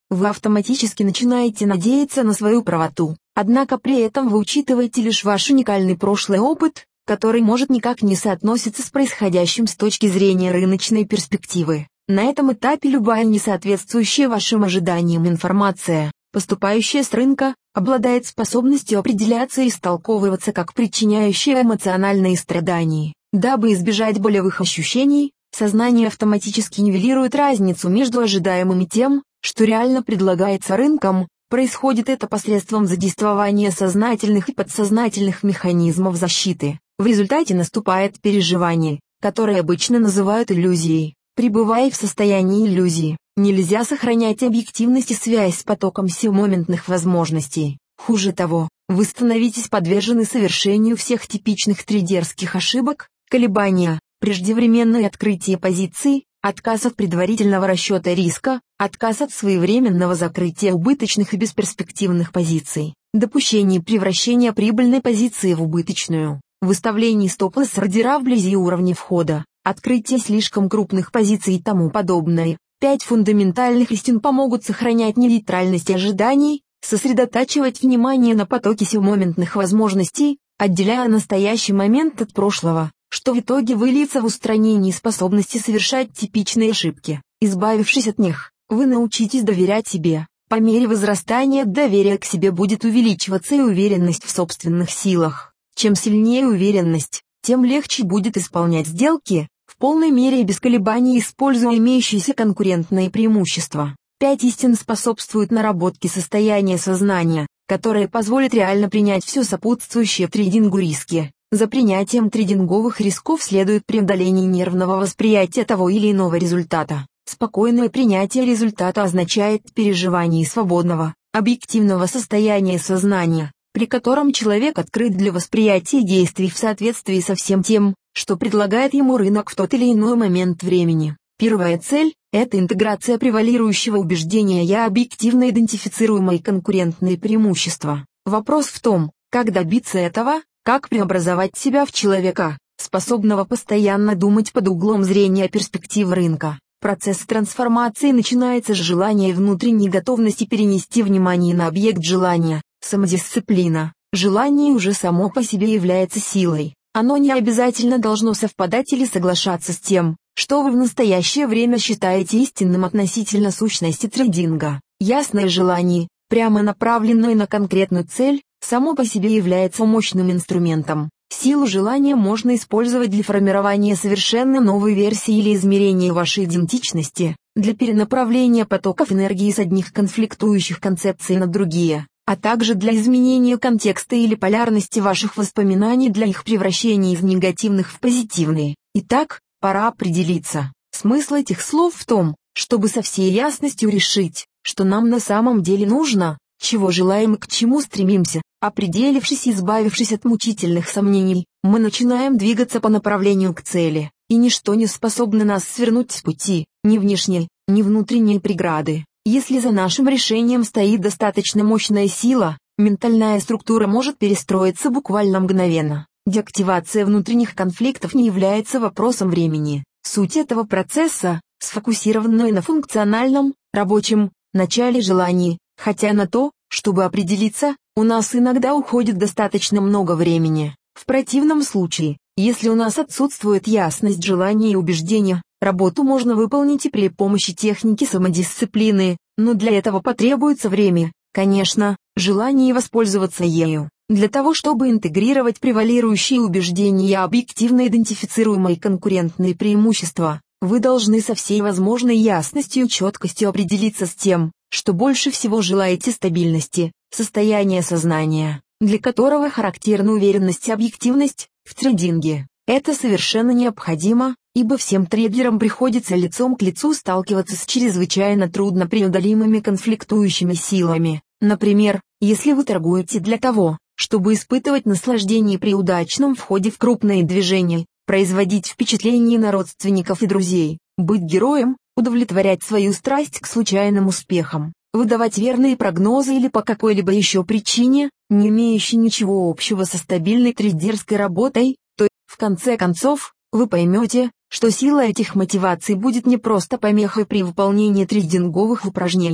вы автоматически начинаете надеяться на свою правоту, однако при этом вы учитываете лишь ваш уникальный прошлый опыт, который может никак не соотноситься с происходящим с точки зрения рыночной перспективы. На этом этапе любая несоответствующая вашим ожиданиям информация, поступающая с рынка, обладает способностью определяться и истолковываться как причиняющая эмоциональные страдания. Дабы избежать болевых ощущений, сознание автоматически нивелирует разницу между ожидаемым и тем, что реально предлагается рынком. Происходит это посредством задействования сознательных и подсознательных механизмов защиты. В результате наступает переживание, которое обычно называют иллюзией. Пребывая в состоянии иллюзии, нельзя сохранять объективность и связь с потоком сиюмоментных возможностей. Хуже того, вы становитесь подвержены совершению всех типичных трейдерских ошибок: колебания, преждевременное открытие позиций, отказ от предварительного расчета риска, отказ от своевременного закрытия убыточных и бесперспективных позиций, допущение превращения прибыльной позиции в убыточную, выставление стоп-лосс-ордера вблизи уровня входа, открытие слишком крупных позиций и тому подобное. Пять фундаментальных истин помогут сохранять нейтральность ожиданий, сосредотачивать внимание на потоке сиюмоментных возможностей, отделяя настоящий момент от прошлого, что в итоге выльется в устранении способности совершать типичные ошибки. Избавившись от них, вы научитесь доверять себе. По мере возрастания доверия к себе будет увеличиваться и уверенность в собственных силах. Чем сильнее уверенность, тем легче будет исполнять сделки, в полной мере и без колебаний используя имеющиеся конкурентные преимущества. Пять истин способствуют наработке состояния сознания, которое позволит реально принять все сопутствующие трейдингу риски. За принятием трейдинговых рисков следует преодоление нервного восприятия того или иного результата. Спокойное принятие результата означает переживание свободного, объективного состояния сознания, при котором человек открыт для восприятия действий в соответствии со всем тем, что предлагает ему рынок в тот или иной момент времени. Первая цель – это интеграция превалирующего убеждения «я» объективно идентифицируемые конкурентные преимущества. Вопрос в том, как добиться этого, как преобразовать себя в человека, способного постоянно думать под углом зрения перспектив рынка. Процесс трансформации начинается с желания и внутренней готовности перенести внимание на объект желания. Самодисциплина. Желание уже само по себе является силой. Оно не обязательно должно совпадать или соглашаться с тем, что вы в настоящее время считаете истинным относительно сущности трейдинга. Ясное желание, прямо направленное на конкретную цель, само по себе является мощным инструментом. Силу желания можно использовать для формирования совершенно новой версии или измерения вашей идентичности, для перенаправления потоков энергии с одних конфликтующих концепций на другие, а также для изменения контекста или полярности ваших воспоминаний для их превращения из негативных в позитивные. Итак, пора определиться. Смысл этих слов в том, чтобы со всей ясностью решить, что нам на самом деле нужно, чего желаем и к чему стремимся. Определившись и избавившись от мучительных сомнений, мы начинаем двигаться по направлению к цели, и ничто не способно нас свернуть с пути, ни внешние, ни внутренние преграды. Если за нашим решением стоит достаточно мощная сила, ментальная структура может перестроиться буквально мгновенно. Деактивация внутренних конфликтов не является вопросом времени. Суть этого процесса, сфокусированная на функциональном, рабочем, начале желаний, хотя на то, чтобы определиться, у нас иногда уходит достаточно много времени. В противном случае, если у нас отсутствует ясность желания и убеждения, работу можно выполнить и при помощи техники самодисциплины, но для этого потребуется время, конечно, желание воспользоваться ею. Для того чтобы интегрировать превалирующие убеждения и объективно идентифицируемые конкурентные преимущества, вы должны со всей возможной ясностью и четкостью определиться с тем, что больше всего желаете: стабильности, состояния сознания, для которого характерна уверенность и объективность в трейдинге. Это совершенно необходимо, ибо всем трейдерам приходится лицом к лицу сталкиваться с чрезвычайно трудно преодолимыми конфликтующими силами. Например, если вы торгуете для того, чтобы испытывать наслаждение при удачном входе в крупные движения, производить впечатление на родственников и друзей, быть героем, удовлетворять свою страсть к случайным успехам, выдавать верные прогнозы или по какой-либо еще причине, не имеющей ничего общего со стабильной трейдерской работой, то, в конце концов, вы поймете, что сила этих мотиваций будет не просто помехой при выполнении трейдинговых упражнений,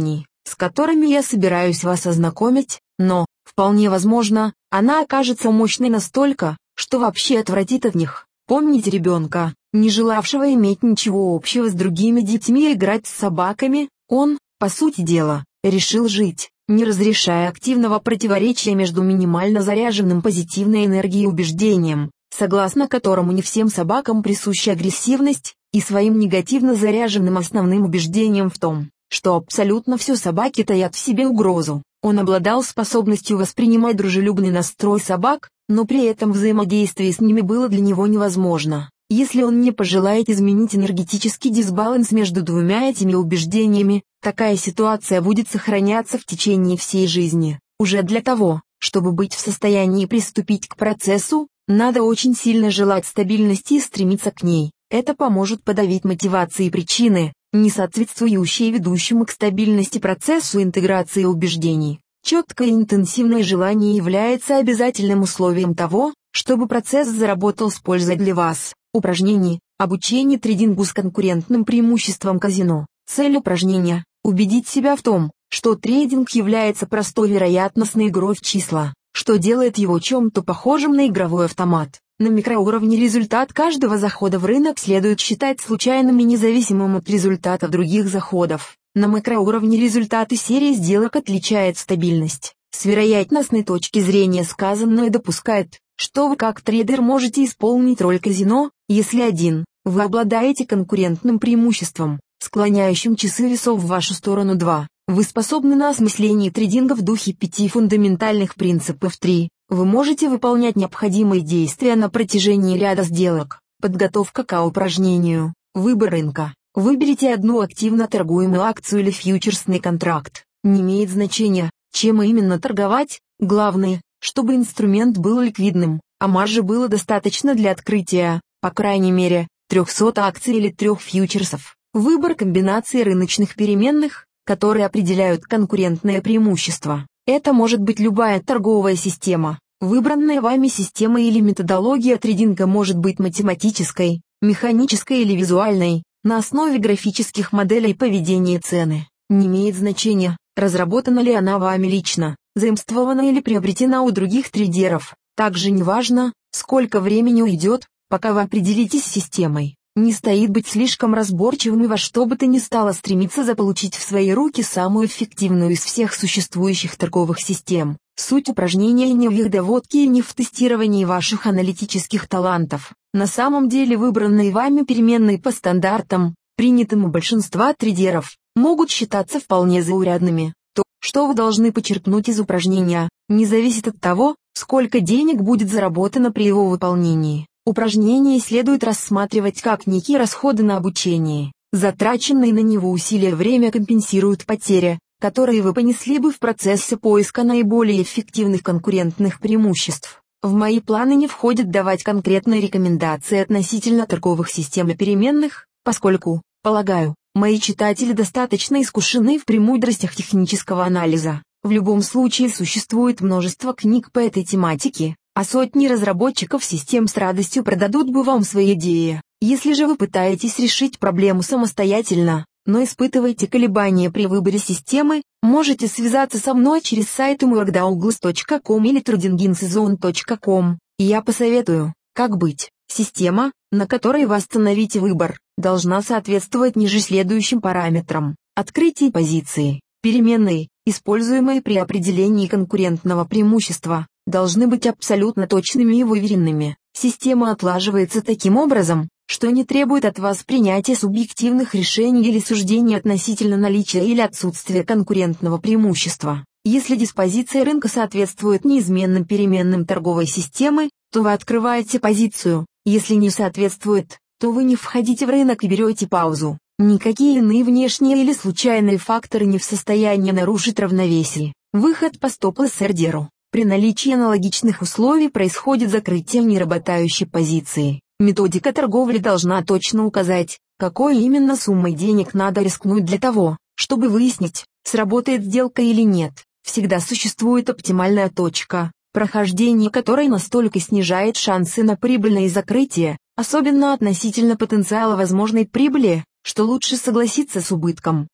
с которыми я собираюсь вас ознакомить, но, вполне возможно, она окажется мощной настолько, что вообще отвратит от них. Помните ребенка, не желавшего иметь ничего общего с другими детьми и играть с собаками? Он, по сути дела, решил жить, не разрешая активного противоречия между минимально заряженным позитивной энергией и убеждением, согласно которому не всем собакам присуща агрессивность, и своим негативно заряженным основным убеждением в том, что абсолютно все собаки таят в себе угрозу. Он обладал способностью воспринимать дружелюбный настрой собак, но при этом взаимодействие с ними было для него невозможно, если он не пожелает изменить энергетический дисбаланс между двумя этими убеждениями. Такая ситуация будет сохраняться в течение всей жизни. Уже для того, чтобы быть в состоянии приступить к процессу, надо очень сильно желать стабильности и стремиться к ней. Это поможет подавить мотивации и причины, не соответствующие ведущему к стабильности процессу интеграции убеждений. Четкое и интенсивное желание является обязательным условием того, чтобы процесс заработал с пользой для вас. Упражнение. Обучение трейдингу с конкурентным преимуществом казино. Цель упражнения – убедить себя в том, что трейдинг является простой вероятностной игрой в числа, что делает его чем-то похожим на игровой автомат. На микроуровне результат каждого захода в рынок следует считать случайным и независимым от результата других заходов. На макроуровне результаты серии сделок отличает стабильность. С вероятностной точки зрения сказанное допускает, что вы как трейдер можете исполнить роль казино, если один, вы обладаете конкурентным преимуществом, склоняющим часы весов в вашу сторону. два. Вы способны на осмысление трейдинга в духе пяти фундаментальных принципов. три. Вы можете выполнять необходимые действия на протяжении ряда сделок. Подготовка к упражнению. Выбор рынка. Выберите одну активно торгуемую акцию или фьючерсный контракт. Не имеет значения, чем именно торговать, главное, чтобы инструмент был ликвидным, а маржи было достаточно для открытия, по крайней мере, трехсот акций или трех фьючерсов. Выбор комбинации рыночных переменных, которые определяют конкурентное преимущество. Это может быть любая торговая система. Выбранная вами система или методология трейдинга может быть математической, механической или визуальной, на основе графических моделей поведения цены. Не имеет значения, разработана ли она вами лично, заимствована или приобретена у других трейдеров. Также не важно, сколько времени уйдет, пока вы определитесь с системой. Не стоит быть слишком разборчивым и во что бы то ни стало стремиться заполучить в свои руки самую эффективную из всех существующих торговых систем. Суть упражнения не в их доводке и не в тестировании ваших аналитических талантов. На самом деле выбранные вами переменные по стандартам, принятым у большинства трейдеров, могут считаться вполне заурядными. То, что вы должны почерпнуть из упражнения, не зависит от того, сколько денег будет заработано при его выполнении. Упражнение следует рассматривать как некие расходы на обучение. Затраченные на него усилия время компенсируют потери, которые вы понесли бы в процессе поиска наиболее эффективных конкурентных преимуществ. В мои планы не входит давать конкретные рекомендации относительно торговых систем и переменных, поскольку, полагаю, мои читатели достаточно искушены в премудростях технического анализа. В любом случае существует множество книг по этой тематике, а сотни разработчиков систем с радостью продадут бы вам свои идеи. Если же вы пытаетесь решить проблему самостоятельно, но испытываете колебания при выборе системы, можете связаться со мной через сайт markdouglas точка ком или tradinginseason точка ком, и я посоветую, как быть. Система, на которой вы остановите выбор, должна соответствовать ниже следующим параметрам. Открытие позиции. Переменные, используемые при определении конкурентного преимущества, должны быть абсолютно точными и выверенными. Система отлаживается таким образом, что не требует от вас принятия субъективных решений или суждений относительно наличия или отсутствия конкурентного преимущества. Если диспозиция рынка соответствует неизменным переменным торговой системы, то вы открываете позицию. Если не соответствует, то вы не входите в рынок и берете паузу. Никакие иные внешние или случайные факторы не в состоянии нарушить равновесие. Выход по стоп-лосс-ордеру. При наличии аналогичных условий происходит закрытие неработающей позиции. Методика торговли должна точно указать, какой именно суммой денег надо рискнуть для того, чтобы выяснить, сработает сделка или нет. Всегда существует оптимальная точка, прохождение которой настолько снижает шансы на прибыльное закрытие, особенно относительно потенциала возможной прибыли, что лучше согласиться с убытком.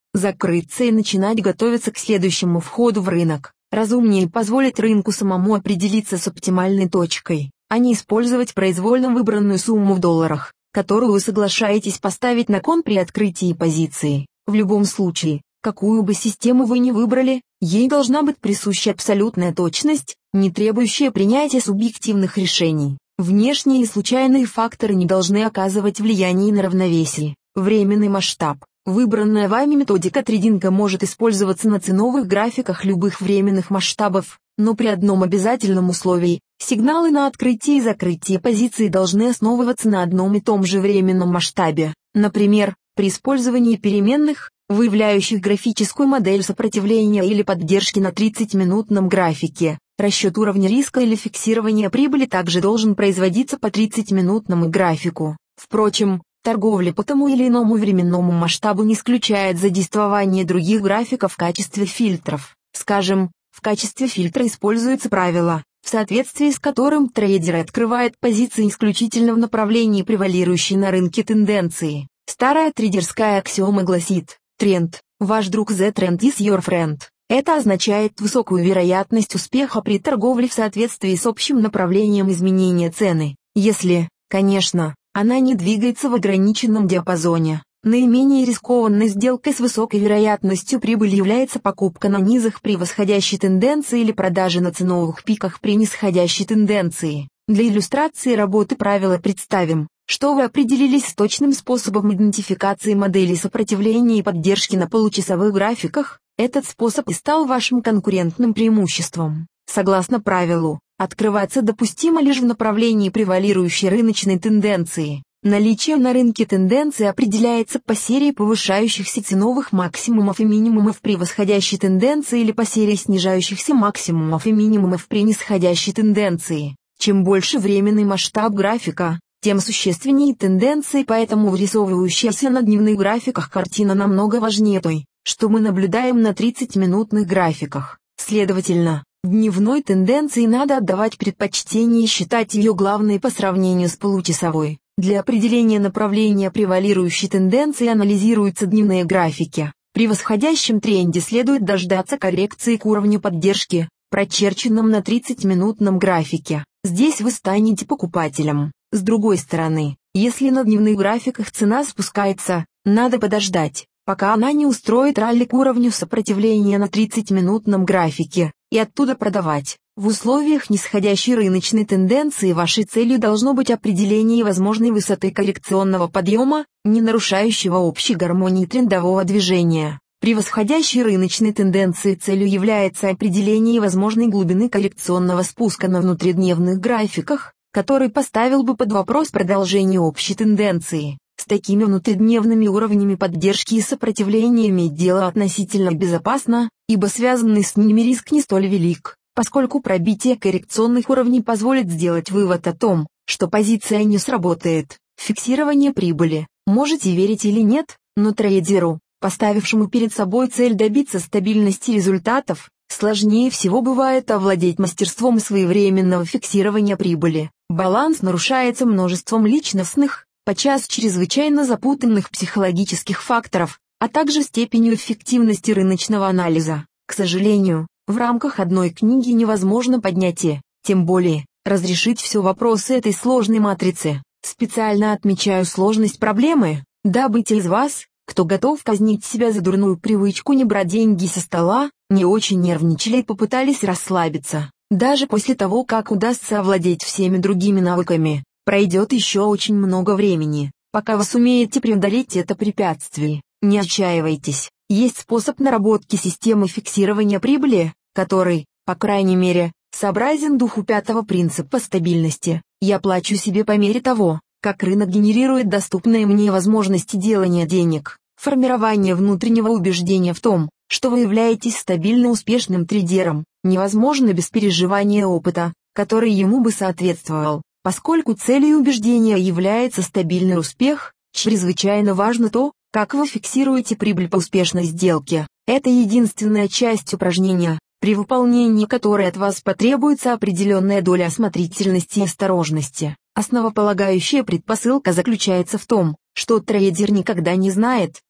закрыться и начинать готовиться к следующему входу в рынок. Разумнее позволить рынку самому определиться с оптимальной точкой, а не использовать произвольно выбранную сумму в долларах, которую вы соглашаетесь поставить на кон при открытии позиции. В любом случае, какую бы систему вы ни выбрали, ей должна быть присуща абсолютная точность, не требующая принятия субъективных решений. Внешние и случайные факторы не должны оказывать влияние на равновесие. Временный масштаб. Выбранная вами методика трейдинга может использоваться на ценовых графиках любых временных масштабов, но при одном обязательном условии – сигналы на открытие и закрытие позиции должны основываться на одном и том же временном масштабе. Например, при использовании переменных, выявляющих графическую модель сопротивления или поддержки на тридцатиминутном графике, расчет уровня риска или фиксирование прибыли также должен производиться по тридцатиминутному графику. Впрочем, торговля по тому или иному временному масштабу не исключает задействование других графиков в качестве фильтров. Скажем, в качестве фильтра используется правило, в соответствии с которым трейдер открывает позиции исключительно в направлении превалирующей на рынке тенденции. Старая трейдерская аксиома гласит: тренд, ваш друг, the trend is your friend. Это означает высокую вероятность успеха при торговле в соответствии с общим направлением изменения цены, если, конечно, она не двигается в ограниченном диапазоне. Наименее рискованной сделкой с высокой вероятностью прибыли является покупка на низах при восходящей тенденции или продажа на ценовых пиках при нисходящей тенденции. Для иллюстрации работы правила представим, что вы определились с точным способом идентификации моделей сопротивления и поддержки на получасовых графиках. Этот способ и стал вашим конкурентным преимуществом. Согласно правилу, открываться допустимо лишь в направлении превалирующей рыночной тенденции. Наличие на рынке тенденции определяется по серии повышающихся ценовых максимумов и минимумов при восходящей тенденции или по серии снижающихся максимумов и минимумов при нисходящей тенденции. Чем больше временный масштаб графика, тем существеннее тенденции, поэтому вырисовывающаяся на дневных графиках картина намного важнее той, что мы наблюдаем на тридцатиминутных графиках. Следовательно, дневной тенденции надо отдавать предпочтение и считать ее главной по сравнению с получасовой. Для определения направления превалирующей тенденции анализируются дневные графики. При восходящем тренде следует дождаться коррекции к уровню поддержки, прочерченном на тридцатиминутном графике. Здесь вы станете покупателем. С другой стороны, если на дневных графиках цена спускается, надо подождать, пока она не устроит ралли к уровню сопротивления на тридцатиминутном графике, и оттуда продавать. В условиях нисходящей рыночной тенденции вашей целью должно быть определение возможной высоты коррекционного подъема, не нарушающего общей гармонии трендового движения. При восходящей рыночной тенденции целью является определение возможной глубины коррекционного спуска на внутридневных графиках, который поставил бы под вопрос продолжение общей тенденции. С такими внутридневными уровнями поддержки и сопротивления иметь дело относительно безопасно, ибо связанный с ними риск не столь велик, поскольку пробитие коррекционных уровней позволит сделать вывод о том, что позиция не сработает. Фиксирование прибыли. Можете верить или нет, но трейдеру, поставившему перед собой цель добиться стабильности результатов, сложнее всего бывает овладеть мастерством своевременного фиксирования прибыли. Баланс нарушается множеством личностных, подчас чрезвычайно запутанных психологических факторов, а также степенью эффективности рыночного анализа. К сожалению, в рамках одной книги невозможно поднять и, тем более, разрешить все вопросы этой сложной матрицы. Специально отмечаю сложность проблемы, дабы те из вас, кто готов казнить себя за дурную привычку не брать деньги со стола, не очень нервничали и попытались расслабиться. Даже после того, как удастся овладеть всеми другими навыками, пройдет еще очень много времени, пока вы сумеете преодолеть это препятствие. Не отчаивайтесь, есть способ наработки системы фиксирования прибыли, который, по крайней мере, сообразен духу пятого принципа стабильности. Я плачу себе по мере того, как рынок генерирует доступные мне возможности делания денег. Формирование внутреннего убеждения в том, что вы являетесь стабильно успешным трейдером, невозможно без переживания опыта, который ему бы соответствовал. Поскольку целью убеждения является стабильный успех, чрезвычайно важно то, как вы фиксируете прибыль по успешной сделке. Это единственная часть упражнения, при выполнении которой от вас потребуется определенная доля осмотрительности и осторожности. Основополагающая предпосылка заключается в том, что трейдер никогда не знает,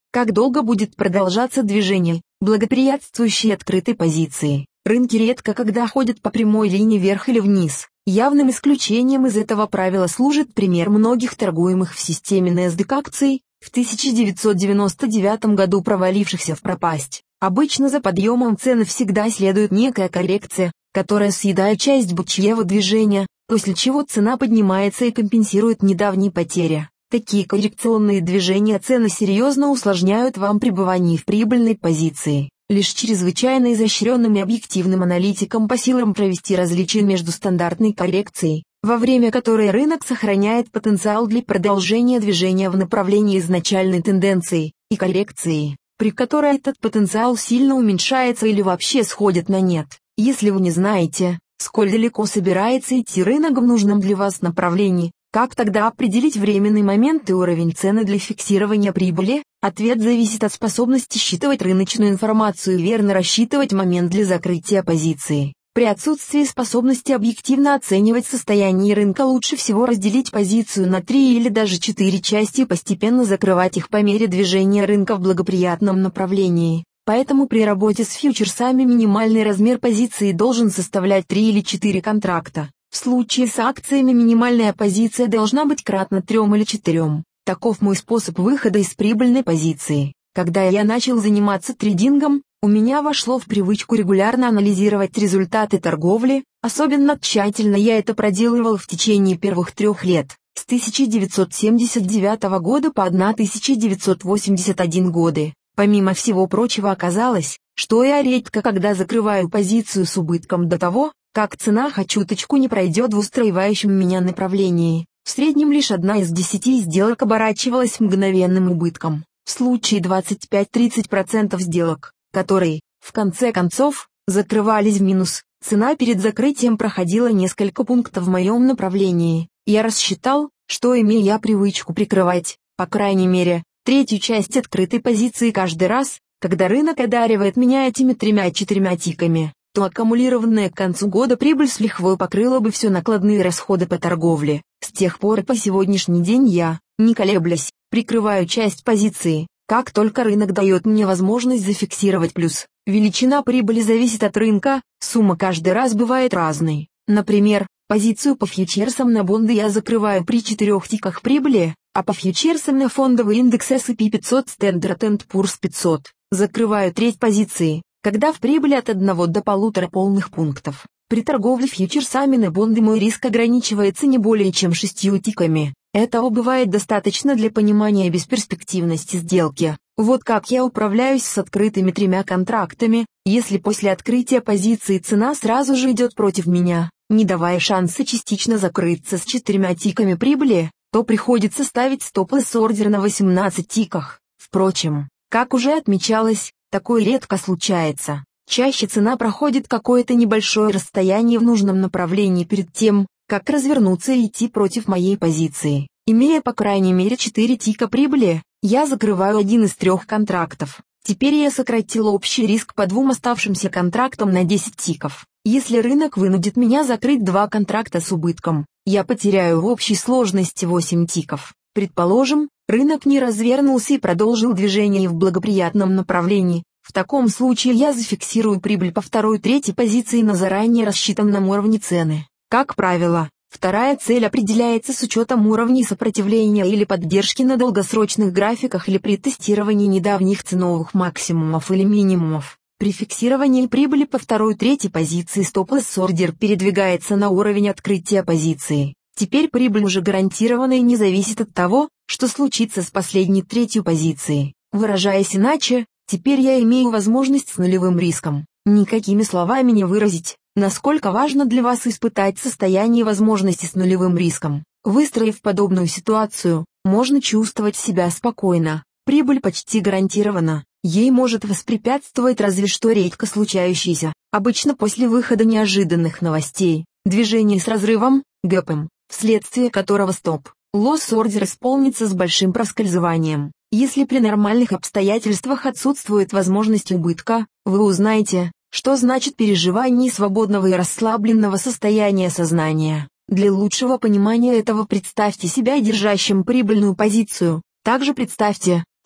Как долго будет продолжаться движение, благоприятствующее открытой позиции? Рынки редко когда ходят по прямой линии вверх или вниз. Явным исключением из этого правила служит пример многих торгуемых в системе NASDAQ акций, в тысяча девятьсот девяносто девятом году провалившихся в пропасть. Обычно за подъемом цены всегда следует некая коррекция, которая съедает часть бычьего движения, после чего цена поднимается и компенсирует недавние потери. Такие коррекционные движения цены серьезно усложняют вам пребывание в прибыльной позиции. Лишь чрезвычайно изощренным и объективным аналитикам по силам провести различие между стандартной коррекцией, во время которой рынок сохраняет потенциал для продолжения движения в направлении изначальной тенденции, и коррекцией, при которой этот потенциал сильно уменьшается или вообще сходит на нет. Если вы не знаете, сколь далеко собирается идти рынок в нужном для вас направлении, как тогда определить временный момент и уровень цены для фиксирования прибыли? Ответ зависит от способности считывать рыночную информацию и верно рассчитывать момент для закрытия позиции. При отсутствии способности объективно оценивать состояние рынка лучше всего разделить позицию на три или даже четыре части и постепенно закрывать их по мере движения рынка в благоприятном направлении. Поэтому при работе с фьючерсами минимальный размер позиции должен составлять три или четыре контракта. В случае с акциями минимальная позиция должна быть кратна трем или четырем. Таков мой способ выхода из прибыльной позиции. Когда я начал заниматься трейдингом, у меня вошло в привычку регулярно анализировать результаты торговли, особенно тщательно я это проделывал в течение первых трех лет, с тысяча девятьсот семьдесят девятого года по тысяча девятьсот восемьдесят первый годы. Помимо всего прочего оказалось, что я редко когда закрываю позицию с убытком до того, как цена хоть чуточку не пройдет в устраивающем меня направлении. В среднем лишь одна из десяти сделок оборачивалась мгновенным убытком. В случае двадцать пять-тридцать процентов сделок, которые, в конце концов, закрывались в минус, цена перед закрытием проходила несколько пунктов в моем направлении. Я рассчитал, что имея я привычку прикрывать, по крайней мере, третью часть открытой позиции каждый раз, когда рынок одаривает меня этими тремя-четырьмя тиками, то аккумулированная к концу года прибыль с лихвой покрыла бы все накладные расходы по торговле. С тех пор и по сегодняшний день я, не колеблясь, прикрываю часть позиции, как только рынок дает мне возможность зафиксировать плюс. Величина прибыли зависит от рынка, сумма каждый раз бывает разной. Например, позицию по фьючерсам на бонды я закрываю при четырех тиках прибыли, а по фьючерсам на фондовый индекс эс и пи пятьсот Standard энд Poor's пятьсот закрываю треть позиции, когда в прибыли от одного до полутора полных пунктов. При торговле фьючерсами на бонды мой риск ограничивается не более чем шестью тиками. Этого бывает достаточно для понимания бесперспективности сделки. Вот как я управляюсь с открытыми тремя контрактами, если после открытия позиции цена сразу же идет против меня, не давая шанса частично закрыться с четырьмя тиками прибыли, то приходится ставить стоп-лосс-ордер на восемнадцать тиках. Впрочем, как уже отмечалось, такое редко случается. Чаще цена проходит какое-то небольшое расстояние в нужном направлении перед тем, как развернуться и идти против моей позиции. Имея по крайней мере четыре тика прибыли, я закрываю один из трех контрактов. Теперь я сократил общий риск по двум оставшимся контрактам на десять тиков. Если рынок вынудит меня закрыть два контракта с убытком, я потеряю в общей сложности восемь тиков. Предположим, рынок не развернулся и продолжил движение в благоприятном направлении. В таком случае я зафиксирую прибыль по второй-третьей позиции на заранее рассчитанном уровне цены. Как правило, вторая цель определяется с учетом уровней сопротивления или поддержки на долгосрочных графиках или при тестировании недавних ценовых максимумов или минимумов. При фиксировании прибыли по второй-третьей позиции стоп-лосс-ордер передвигается на уровень открытия позиции. Теперь прибыль уже гарантирована и не зависит от того, что случится с последней третьей позицией. Выражаясь иначе, теперь я имею возможность с нулевым риском. Никакими словами не выразить, насколько важно для вас испытать состояние возможности с нулевым риском. Выстроив подобную ситуацию, можно чувствовать себя спокойно. Прибыль почти гарантирована. Ей может воспрепятствовать разве что редко случающийся, обычно после выхода неожиданных новостей, движение с разрывом, гэпом, вследствие которого стоп-лосс-ордер исполнится с большим проскальзыванием. Если при нормальных обстоятельствах отсутствует возможность убытка, вы узнаете, что значит переживание свободного и расслабленного состояния сознания. Для лучшего понимания этого представьте себя держащим прибыльную позицию. Также представьте,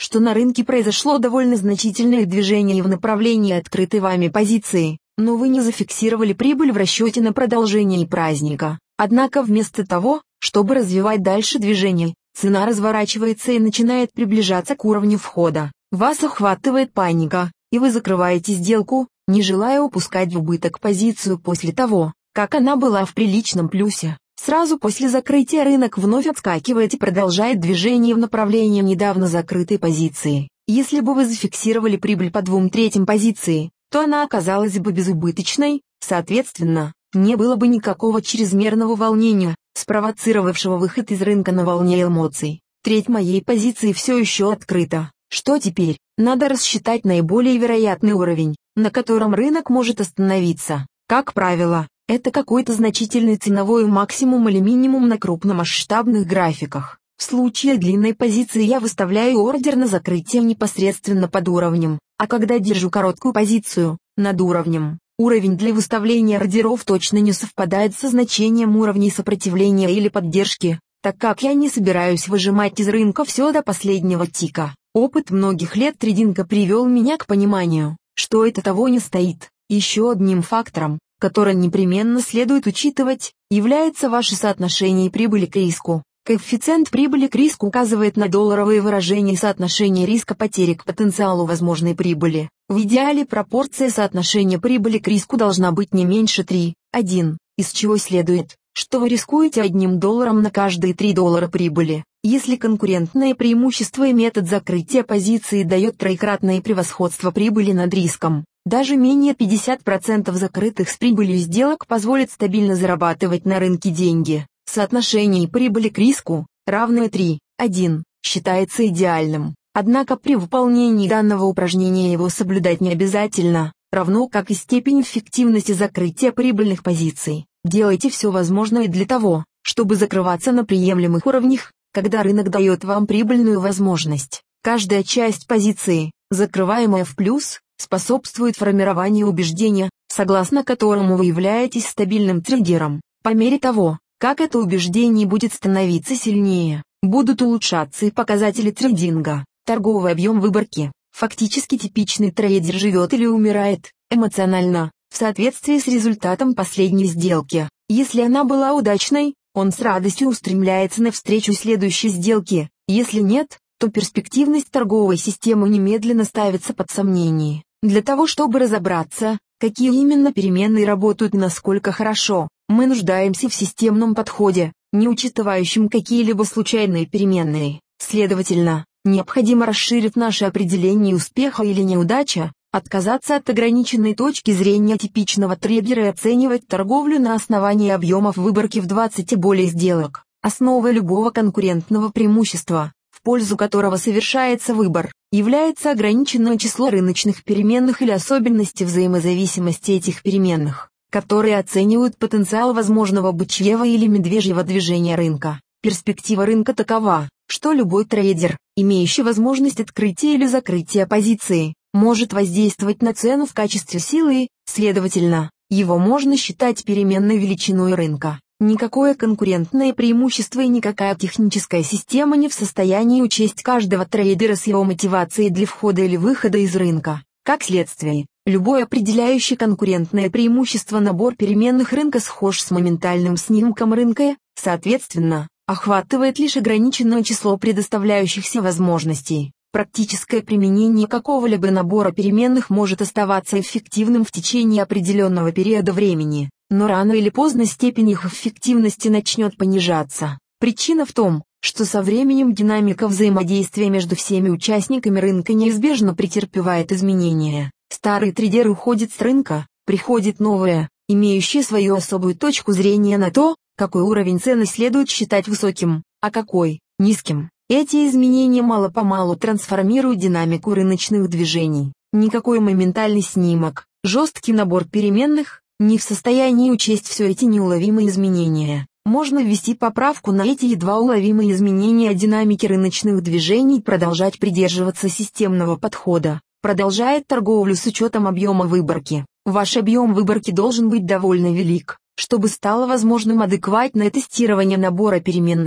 что на рынке произошло довольно значительное движение в направлении открытой вами позиции, но вы не зафиксировали прибыль в расчете на продолжение праздника. Однако вместо того, чтобы развивать дальше движение, цена разворачивается и начинает приближаться к уровню входа. Вас охватывает паника, и вы закрываете сделку, не желая упускать в убыток позицию после того, как она была в приличном плюсе. Сразу после закрытия рынок вновь отскакивает и продолжает движение в направлении недавно закрытой позиции. Если бы вы зафиксировали прибыль по двум третьим позиции, то она оказалась бы безубыточной, соответственно, не было бы никакого чрезмерного волнения, спровоцировавшего выход из рынка на волне эмоций. Треть моей позиции все еще открыта. Что теперь? Надо рассчитать наиболее вероятный уровень, на котором рынок может остановиться. Как правило, это какой-то значительный ценовой максимум или минимум на крупномасштабных графиках. В случае длинной позиции я выставляю ордер на закрытие непосредственно под уровнем, а когда держу короткую позицию, над уровнем. Уровень для выставления ордеров точно не совпадает со значением уровней сопротивления или поддержки, так как я не собираюсь выжимать из рынка все до последнего тика. Опыт многих лет трейдинга привел меня к пониманию, что это того не стоит. Еще одним фактором, который непременно следует учитывать, является ваше соотношение прибыли к риску. Коэффициент прибыли к риску указывает на долларовые выражения соотношения риска потери к потенциалу возможной прибыли. В идеале пропорция соотношения прибыли к риску должна быть не меньше три, один, из чего следует, что вы рискуете одним долларом на каждые три доллара прибыли. Если конкурентное преимущество и метод закрытия позиции дает троекратное превосходство прибыли над риском, даже менее пятьдесят процентов закрытых с прибылью сделок позволит стабильно зарабатывать на рынке деньги. Соотношение прибыли к риску, равное три, один, считается идеальным. Однако при выполнении данного упражнения его соблюдать не обязательно, равно как и степень эффективности закрытия прибыльных позиций. Делайте все возможное для того, чтобы закрываться на приемлемых уровнях, когда рынок дает вам прибыльную возможность. Каждая часть позиции, закрываемая в плюс, способствует формированию убеждения, согласно которому вы являетесь стабильным трейдером. По мере того, как это убеждение будет становиться сильнее, будут улучшаться и показатели трейдинга. Торговый объем выборки. Фактически типичный трейдер живет или умирает, эмоционально, в соответствии с результатом последней сделки. Если она была удачной, он с радостью устремляется навстречу следующей сделке. Если нет, то перспективность торговой системы немедленно ставится под сомнение. Для того чтобы разобраться, какие именно переменные работают насколько хорошо, мы нуждаемся в системном подходе, не учитывающем какие-либо случайные переменные. Следовательно, необходимо расширить наше определение успеха или неудача, отказаться от ограниченной точки зрения типичного трейдера и оценивать торговлю на основании объемов выборки в двадцать и более сделок. Основой любого конкурентного преимущества, в пользу которого совершается выбор, является ограниченное число рыночных переменных или особенности взаимозависимости этих переменных, которые оценивают потенциал возможного бычьего или медвежьего движения рынка. Перспектива рынка такова, что любой трейдер, имеющий возможность открытия или закрытия позиции, может воздействовать на цену в качестве силы, следовательно, его можно считать переменной величиной рынка. Никакое конкурентное преимущество и никакая техническая система не в состоянии учесть каждого трейдера с его мотивацией для входа или выхода из рынка. Как следствие, любой определяющий конкурентное преимущество набор переменных рынка схож с моментальным снимком рынка, соответственно, охватывает лишь ограниченное число предоставляющихся возможностей. Практическое применение какого-либо набора переменных может оставаться эффективным в течение определенного периода времени, но рано или поздно степень их эффективности начнет понижаться. Причина в том, что со временем динамика взаимодействия между всеми участниками рынка неизбежно претерпевает изменения. Старый трейдер уходит с рынка, приходит новое, имеющее свою особую точку зрения на то, какой уровень цены следует считать высоким, а какой – низким. Эти изменения мало-помалу трансформируют динамику рыночных движений. Никакой моментальный снимок, жесткий набор переменных, не в состоянии учесть все эти неуловимые изменения. Можно ввести поправку на эти едва уловимые изменения динамики рыночных движений и продолжать придерживаться системного подхода, продолжая торговлю с учетом объема выборки. Ваш объем выборки должен быть довольно велик, чтобы стало возможным адекватное тестирование набора переменных.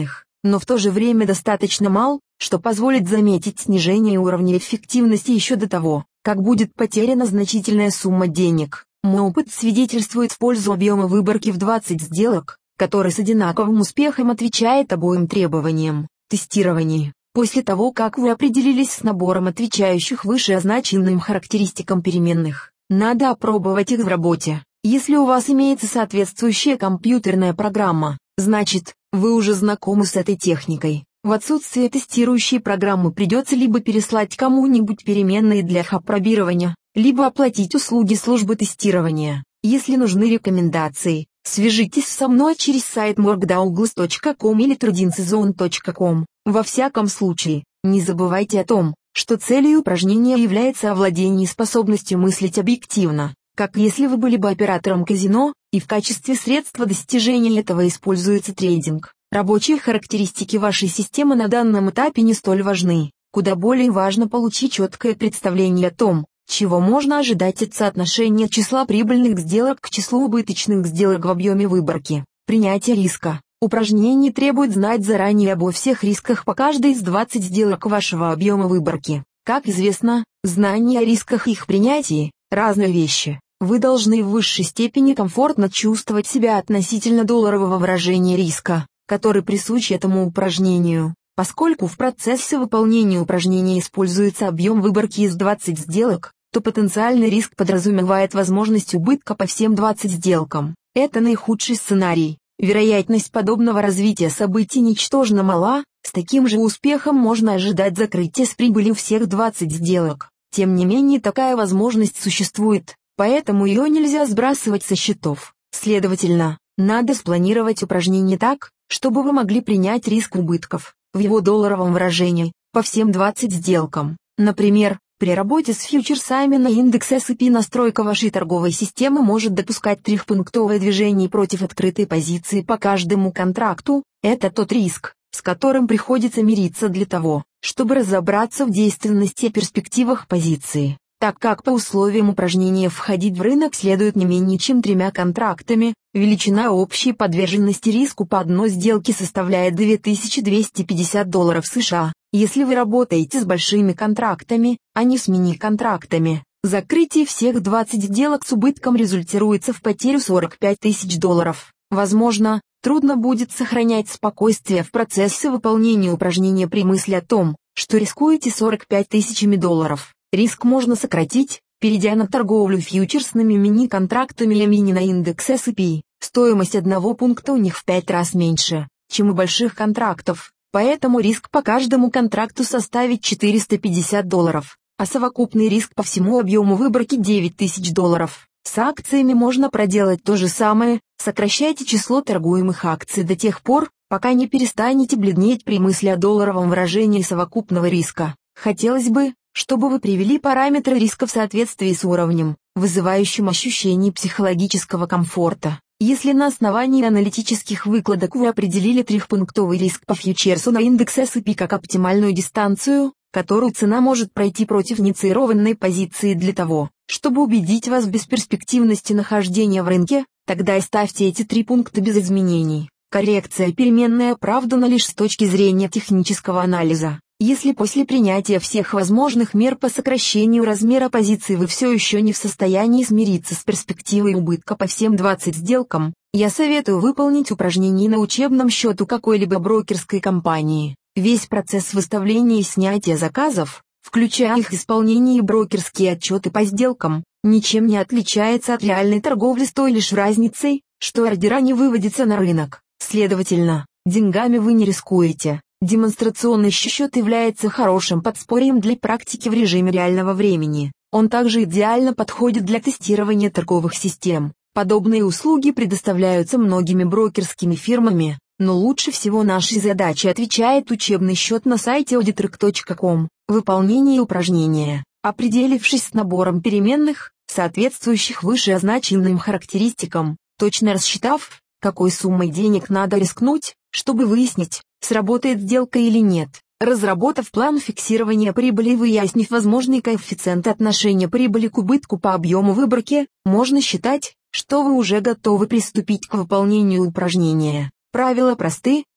но в то же время достаточно мал, что позволит заметить снижение уровня эффективности еще до того, как будет потеряна значительная сумма денег. Мой опыт свидетельствует в пользу объема выборки в двадцать сделок, который с одинаковым успехом отвечает обоим требованиям. Тестирование. После того, как вы определились с набором отвечающих вышеозначенным характеристикам переменных, надо опробовать их в работе. Если у вас имеется соответствующая компьютерная программа, значит, вы уже знакомы с этой техникой. В отсутствие тестирующей программы придется либо переслать кому-нибудь переменные для их опробирования, либо оплатить услуги службы тестирования. Если нужны рекомендации, свяжитесь со мной через сайт morgdouglas точка ком или trudinseason точка ком. Во всяком случае, не забывайте о том, что целью упражнения является овладение способностью мыслить объективно, как если вы были бы оператором казино, и в качестве средства достижения этого используется трейдинг. Рабочие характеристики вашей системы на данном этапе не столь важны. Куда более важно получить четкое представление о том, чего можно ожидать от соотношения числа прибыльных сделок к числу убыточных сделок в объеме выборки. Принятие риска. Упражнение требует знать заранее обо всех рисках по каждой из двадцати сделок вашего объема выборки. Как известно, знание о рисках и их принятии – разные вещи. Вы должны в высшей степени комфортно чувствовать себя относительно долларового выражения риска, который присущ этому упражнению. Поскольку в процессе выполнения упражнения используется объем выборки из двадцати сделок, то потенциальный риск подразумевает возможность убытка по всем двадцати сделкам. Это наихудший сценарий. Вероятность подобного развития событий ничтожно мала, с таким же успехом можно ожидать закрытия с прибылью всех двадцати сделок. Тем не менее такая возможность существует, поэтому ее нельзя сбрасывать со счетов. Следовательно, надо спланировать упражнение так, чтобы вы могли принять риск убытков, в его долларовом выражении, по всем двадцати сделкам. Например, при работе с фьючерсами на индекс эс энд пи настройка вашей торговой системы может допускать трехпунктовое движение против открытой позиции по каждому контракту. Это тот риск, с которым приходится мириться для того, чтобы разобраться в действенности и перспективах позиции. Так как по условиям упражнения входить в рынок следует не менее чем тремя контрактами, величина общей подверженности риску по одной сделке составляет две тысячи двести пятьдесят долларов США. Если вы работаете с большими контрактами, а не с мини-контрактами, закрытие всех двадцати сделок с убытком результируется в потерю сорок пять тысяч долларов. Возможно, трудно будет сохранять спокойствие в процессе выполнения упражнения при мысли о том, что рискуете сорок пять тысячами долларов. Риск можно сократить, перейдя на торговлю фьючерсными мини-контрактами и мини на индекс эс энд пи. Стоимость одного пункта у них в пять раз меньше, чем у больших контрактов, поэтому риск по каждому контракту составит четыреста пятьдесят долларов, а совокупный риск по всему объему выборки девять тысяч долларов. С акциями можно проделать то же самое, сокращайте число торгуемых акций до тех пор, пока не перестанете бледнеть при мысли о долларовом выражении совокупного риска. Хотелось бы, чтобы вы привели параметры риска в соответствии с уровнем, вызывающим ощущение психологического комфорта. Если на основании аналитических выкладок вы определили трехпунктовый риск по фьючерсу на индекс эс энд пи как оптимальную дистанцию, которую цена может пройти против инициированной позиции для того, чтобы убедить вас в бесперспективности нахождения в рынке, тогда и ставьте эти три пункта без изменений. Коррекция переменная оправдана лишь с точки зрения технического анализа. Если после принятия всех возможных мер по сокращению размера позиции вы все еще не в состоянии смириться с перспективой убытка по всем двадцати сделкам, я советую выполнить упражнение на учебном счету какой-либо брокерской компании. Весь процесс выставления и снятия заказов, включая их исполнение и брокерские отчеты по сделкам, ничем не отличается от реальной торговли с той лишь разницей, что ордера не выводятся на рынок. Следовательно, деньгами вы не рискуете. Демонстрационный счет является хорошим подспорьем для практики в режиме реального времени. Он также идеально подходит для тестирования торговых систем. Подобные услуги предоставляются многими брокерскими фирмами, но лучше всего нашей задаче отвечает учебный счет на сайте auditrek точка ком. Выполнение упражнения. Определившись с набором переменных, соответствующих вышеозначенным характеристикам, точно рассчитав, какой суммой денег надо рискнуть, чтобы выяснить, сработает сделка или нет. Разработав план фиксирования прибыли и выяснив возможный коэффициент отношения прибыли к убытку по объему выборки, можно считать, что вы уже готовы приступить к выполнению упражнения. Правила просты,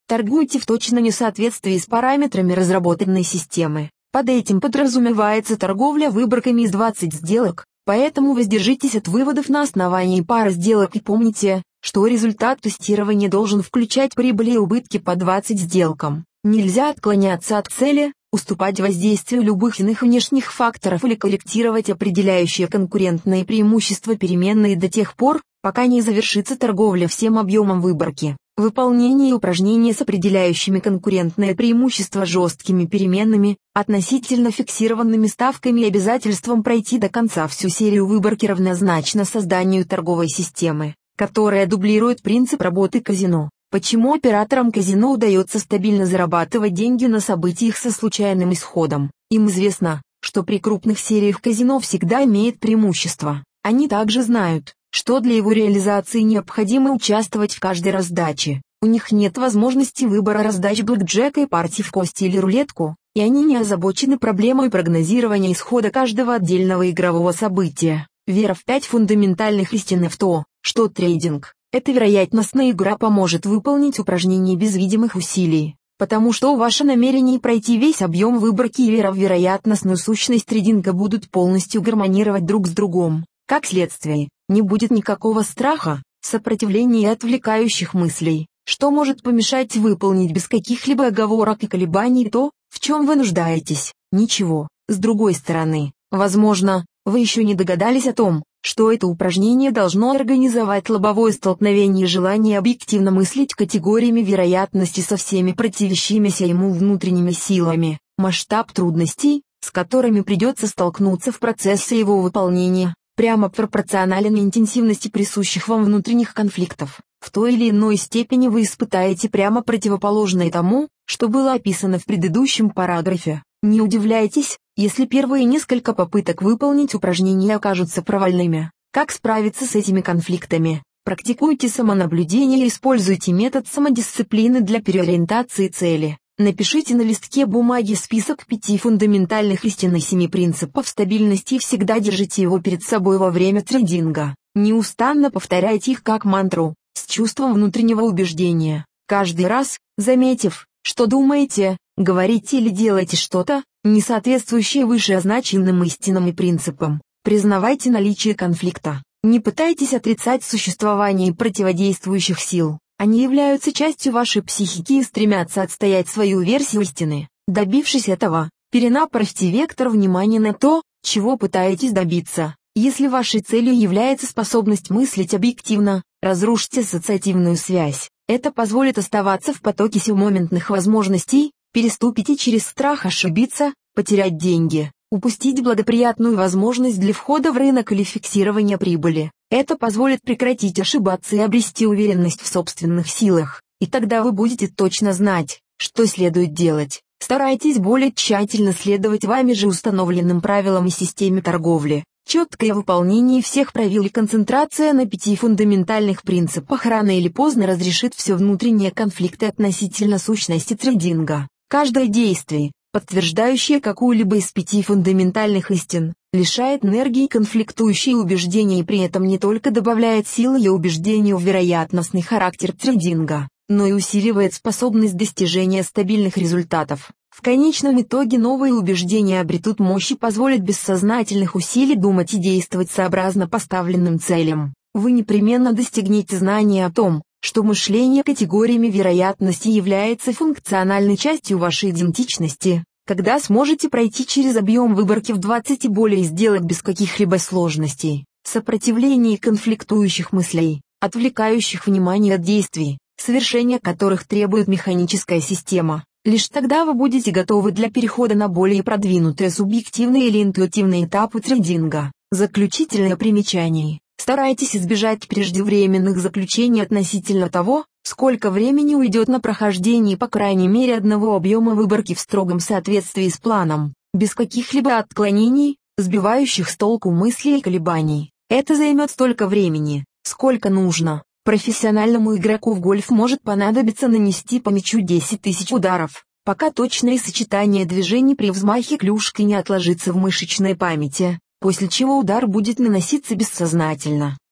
Торгуйте в точном несоответствии с параметрами разработанной системы. Под этим подразумевается торговля выборками из двадцати сделок, поэтому воздержитесь от выводов на основании пары сделок и помните, что результат тестирования должен включать прибыли и убытки по двадцати сделкам. Нельзя отклоняться от цели, уступать воздействию любых иных внешних факторов или корректировать определяющие конкурентные преимущества переменные до тех пор, пока не завершится торговля всем объемом выборки. Выполнение упражнения с определяющими конкурентное преимущество жесткими переменными, относительно фиксированными ставками и обязательством пройти до конца всю серию выборки равнозначно созданию торговой системы, которая дублирует принцип работы казино. Почему операторам казино удается стабильно зарабатывать деньги на событиях со случайным исходом? Им известно, что при крупных сериях казино всегда имеет преимущество. Они также знают, что для его реализации необходимо участвовать в каждой раздаче. У них нет возможности выбора раздач блэкджека и партий в кости или рулетку, и они не озабочены проблемой прогнозирования исхода каждого отдельного игрового события. Вера в пять фундаментальных истин и в то, что трейдинг – эта вероятностная игра поможет выполнить упражнение без видимых усилий, потому что ваше намерение пройти весь объем выборки и вера в вероятностную сущность трейдинга будут полностью гармонировать друг с другом. Как следствие, не будет никакого страха, сопротивления и отвлекающих мыслей, что может помешать выполнить без каких-либо оговорок и колебаний то, в чем вы нуждаетесь. Ничего. С другой стороны, возможно, вы еще не догадались о том, что это упражнение должно организовать лобовое столкновение желания объективно мыслить категориями вероятности со всеми противящимися ему внутренними силами. Масштаб трудностей, с которыми придется столкнуться в процессе его выполнения, прямо пропорционален интенсивности присущих вам внутренних конфликтов. В той или иной степени вы испытаете прямо противоположное тому, что было описано в предыдущем параграфе. Не удивляйтесь, если первые несколько попыток выполнить упражнение окажутся провальными. Как справиться с этими конфликтами? Практикуйте самонаблюдение и используйте метод самодисциплины для переориентации цели. Напишите на листке бумаги список пяти фундаментальных истин и семи принципов стабильности и всегда держите его перед собой во время трейдинга. Неустанно повторяйте их как мантру, с чувством внутреннего убеждения. Каждый раз, заметив, что думаете, говорите или делаете что-то, не соответствующее вышеозначенным истинам и принципам, признавайте наличие конфликта. Не пытайтесь отрицать существование противодействующих сил. Они являются частью вашей психики и стремятся отстоять свою версию истины. Добившись этого, перенаправьте вектор внимания на то, чего пытаетесь добиться. Если вашей целью является способность мыслить объективно, разрушьте ассоциативную связь. Это позволит оставаться в потоке сиюмоментных возможностей, переступите через страх ошибиться, потерять деньги, упустить благоприятную возможность для входа в рынок или фиксирования прибыли. Это позволит прекратить ошибаться и обрести уверенность в собственных силах, и тогда вы будете точно знать, что следует делать. Старайтесь более тщательно следовать вами же установленным правилам и системе торговли. Четкое выполнение всех правил и концентрация на пяти фундаментальных принципах рано или поздно разрешит все внутренние конфликты относительно сущности трейдинга. Каждое действие, подтверждающее какую-либо из пяти фундаментальных истин, лишает энергии конфликтующие убеждения и при этом не только добавляет силы и убеждению в вероятностный характер трейдинга, но и усиливает способность достижения стабильных результатов. В конечном итоге новые убеждения обретут мощь и позволят без сознательных усилий думать и действовать сообразно поставленным целям. Вы непременно достигнете знания о том, что мышление категориями вероятности является функциональной частью вашей идентичности, когда сможете пройти через объем выборки в двадцать и более сделок без каких-либо сложностей, сопротивления и конфликтующих мыслей, отвлекающих внимание от действий, совершение которых требует механическая система. Лишь тогда вы будете готовы для перехода на более продвинутые субъективные или интуитивные этапы трейдинга. Заключительное примечание. Старайтесь избежать преждевременных заключений относительно того, сколько времени уйдет на прохождение по крайней мере одного объема выборки в строгом соответствии с планом, без каких-либо отклонений, сбивающих с толку мыслей и колебаний. Это займет столько времени, сколько нужно. Профессиональному игроку в гольф может понадобиться нанести по мячу десять тысяч ударов, пока точное сочетание движений при взмахе клюшкой не отложится в мышечной памяти, после чего удар будет наноситься бессознательно.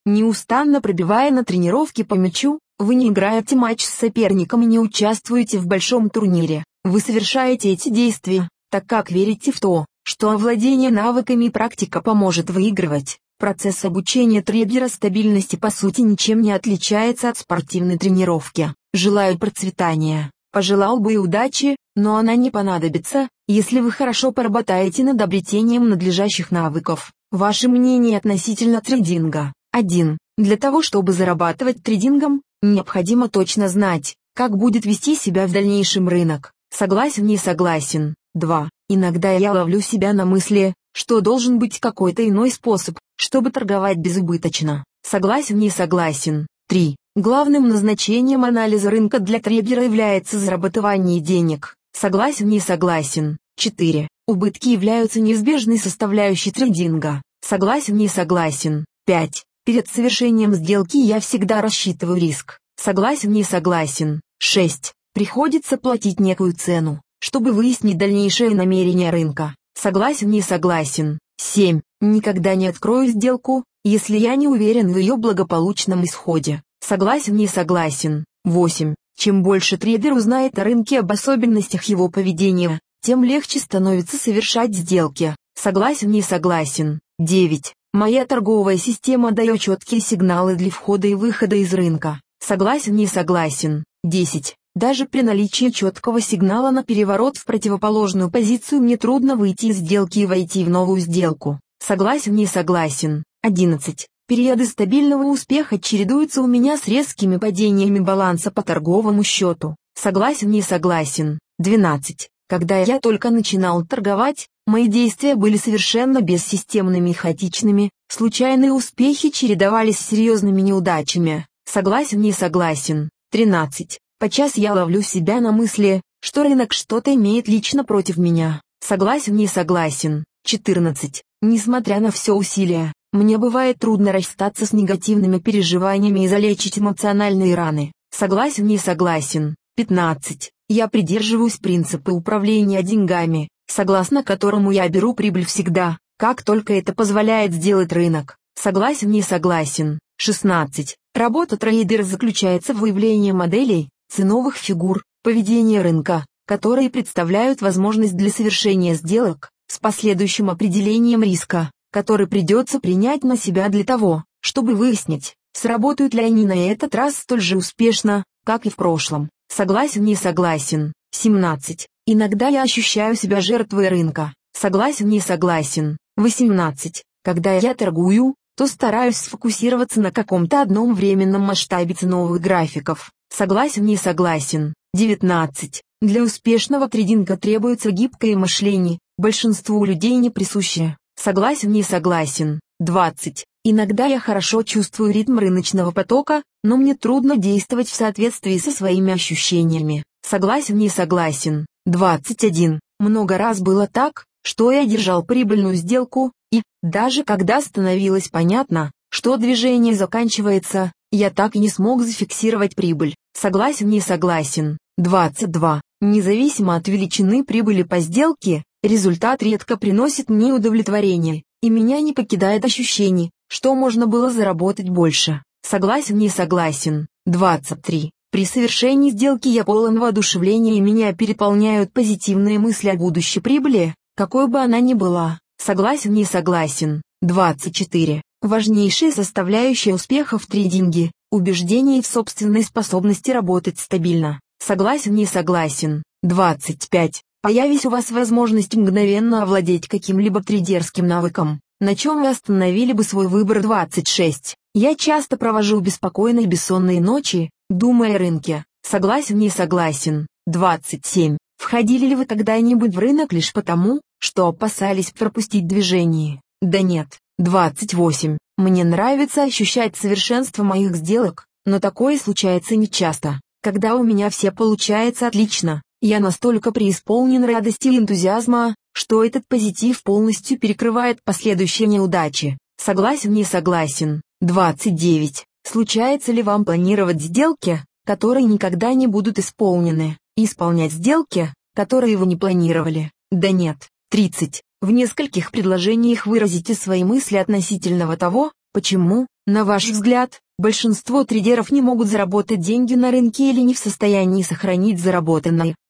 Неустанно пробивая на тренировке по мячу, вы не играете матч с соперником и не участвуете в большом турнире. Вы совершаете эти действия, так как верите в то, что овладение навыками и практика поможет выигрывать. Процесс обучения трейдера стабильности по сути ничем не отличается от спортивной тренировки. Желаю процветания. Пожелал бы и удачи, но она не понадобится, если вы хорошо поработаете над обретением надлежащих навыков. Ваше мнение относительно трейдинга. один. Для того, чтобы зарабатывать трейдингом, необходимо точно знать, как будет вести себя в дальнейшем рынок. Согласен, не согласен. два. Иногда я ловлю себя на мысли, что должен быть какой-то иной способ, чтобы торговать безубыточно. Согласен, не согласен. три. Главным назначением анализа рынка для трейдера является зарабатывание денег. Согласен, не согласен. четыре. Убытки являются неизбежной составляющей трейдинга. Согласен, не согласен. пять. Перед совершением сделки я всегда рассчитываю риск. Согласен, не согласен. шесть. Приходится платить некую цену, чтобы выяснить дальнейшее намерение рынка. Согласен, не согласен. семь. Никогда не открою сделку, если я не уверен в ее благополучном исходе. Согласен, не согласен. восемь. Чем больше трейдер узнает о рынке, об особенностях его поведения, тем легче становится совершать сделки. Согласен, не согласен. девять. Моя торговая система дает четкие сигналы для входа и выхода из рынка. Согласен, не согласен. десять. Даже при наличии четкого сигнала на переворот в противоположную позицию мне трудно выйти из сделки и войти в новую сделку. Согласен, не согласен. одиннадцать. Периоды стабильного успеха чередуются у меня с резкими падениями баланса по торговому счету. Согласен, не согласен. двенадцать. Когда я только начинал торговать, мои действия были совершенно бессистемными и хаотичными, случайные успехи чередовались с серьезными неудачами. Согласен, не согласен. тринадцать. Подчас я ловлю себя на мысли, что рынок что-то имеет лично против меня. Согласен, не согласен. четырнадцать. Несмотря на все усилия, мне бывает трудно расстаться с негативными переживаниями и залечить эмоциональные раны. Согласен, не согласен. пятнадцать. Я придерживаюсь принципа управления деньгами, согласно которому я беру прибыль всегда, как только это позволяет сделать рынок. Согласен, не согласен. шестнадцать. Работа трейдера заключается в выявлении моделей, ценовых фигур, поведения рынка, которые представляют возможность для совершения сделок, с последующим определением риска, который придется принять на себя для того, чтобы выяснить, сработают ли они на этот раз столь же успешно, как и в прошлом. Согласен, не согласен. семнадцать. Иногда я ощущаю себя жертвой рынка. Согласен, не согласен. восемнадцать. Когда я торгую, то стараюсь сфокусироваться на каком-то одном временном масштабе ценовых графиков. Согласен, не согласен. девятнадцать. Для успешного трейдинга требуется гибкое мышление, большинству людей не присуще. Согласен, не согласен. двадцать. Иногда я хорошо чувствую ритм рыночного потока, но мне трудно действовать в соответствии со своими ощущениями. Согласен, не согласен. двадцать один. Много раз было так, что я держал прибыльную сделку, и, даже когда становилось понятно, что движение заканчивается, я так и не смог зафиксировать прибыль. Согласен, не согласен. двадцать два. Независимо от величины прибыли по сделке, результат редко приносит мне удовлетворение, и меня не покидает ощущение, что можно было заработать больше. Согласен, не согласен. двадцать три. При совершении сделки я полон воодушевления и меня переполняют позитивные мысли о будущей прибыли, какой бы она ни была. Согласен, не согласен. двадцать четыре. Важнейшая составляющая успеха в трейдинге – убеждение в собственной способности работать стабильно. Согласен, не согласен. двадцать пять. Появись у вас возможность мгновенно овладеть каким-либо трейдерским навыком, на чем вы остановили бы свой выбор. двадцать шесть. Я часто провожу беспокойные бессонные ночи, думая о рынке. Согласен, не согласен. двадцать семь. Входили ли вы когда-нибудь в рынок лишь потому, что опасались пропустить движение? Да нет. двадцать восемь. Мне нравится ощущать совершенство моих сделок, но такое случается нечасто. Когда у меня все получается отлично, я настолько преисполнен радости и энтузиазма, что этот позитив полностью перекрывает последующие неудачи. Согласен, не согласен. двадцать девять. Случается ли вам планировать сделки, которые никогда не будут исполнены, и исполнять сделки, которые вы не планировали? Да нет. тридцать. В нескольких предложениях выразите свои мысли относительно того, почему, На ваш взгляд, большинство трейдеров не могут заработать деньги на рынке или не в состоянии сохранить заработанное.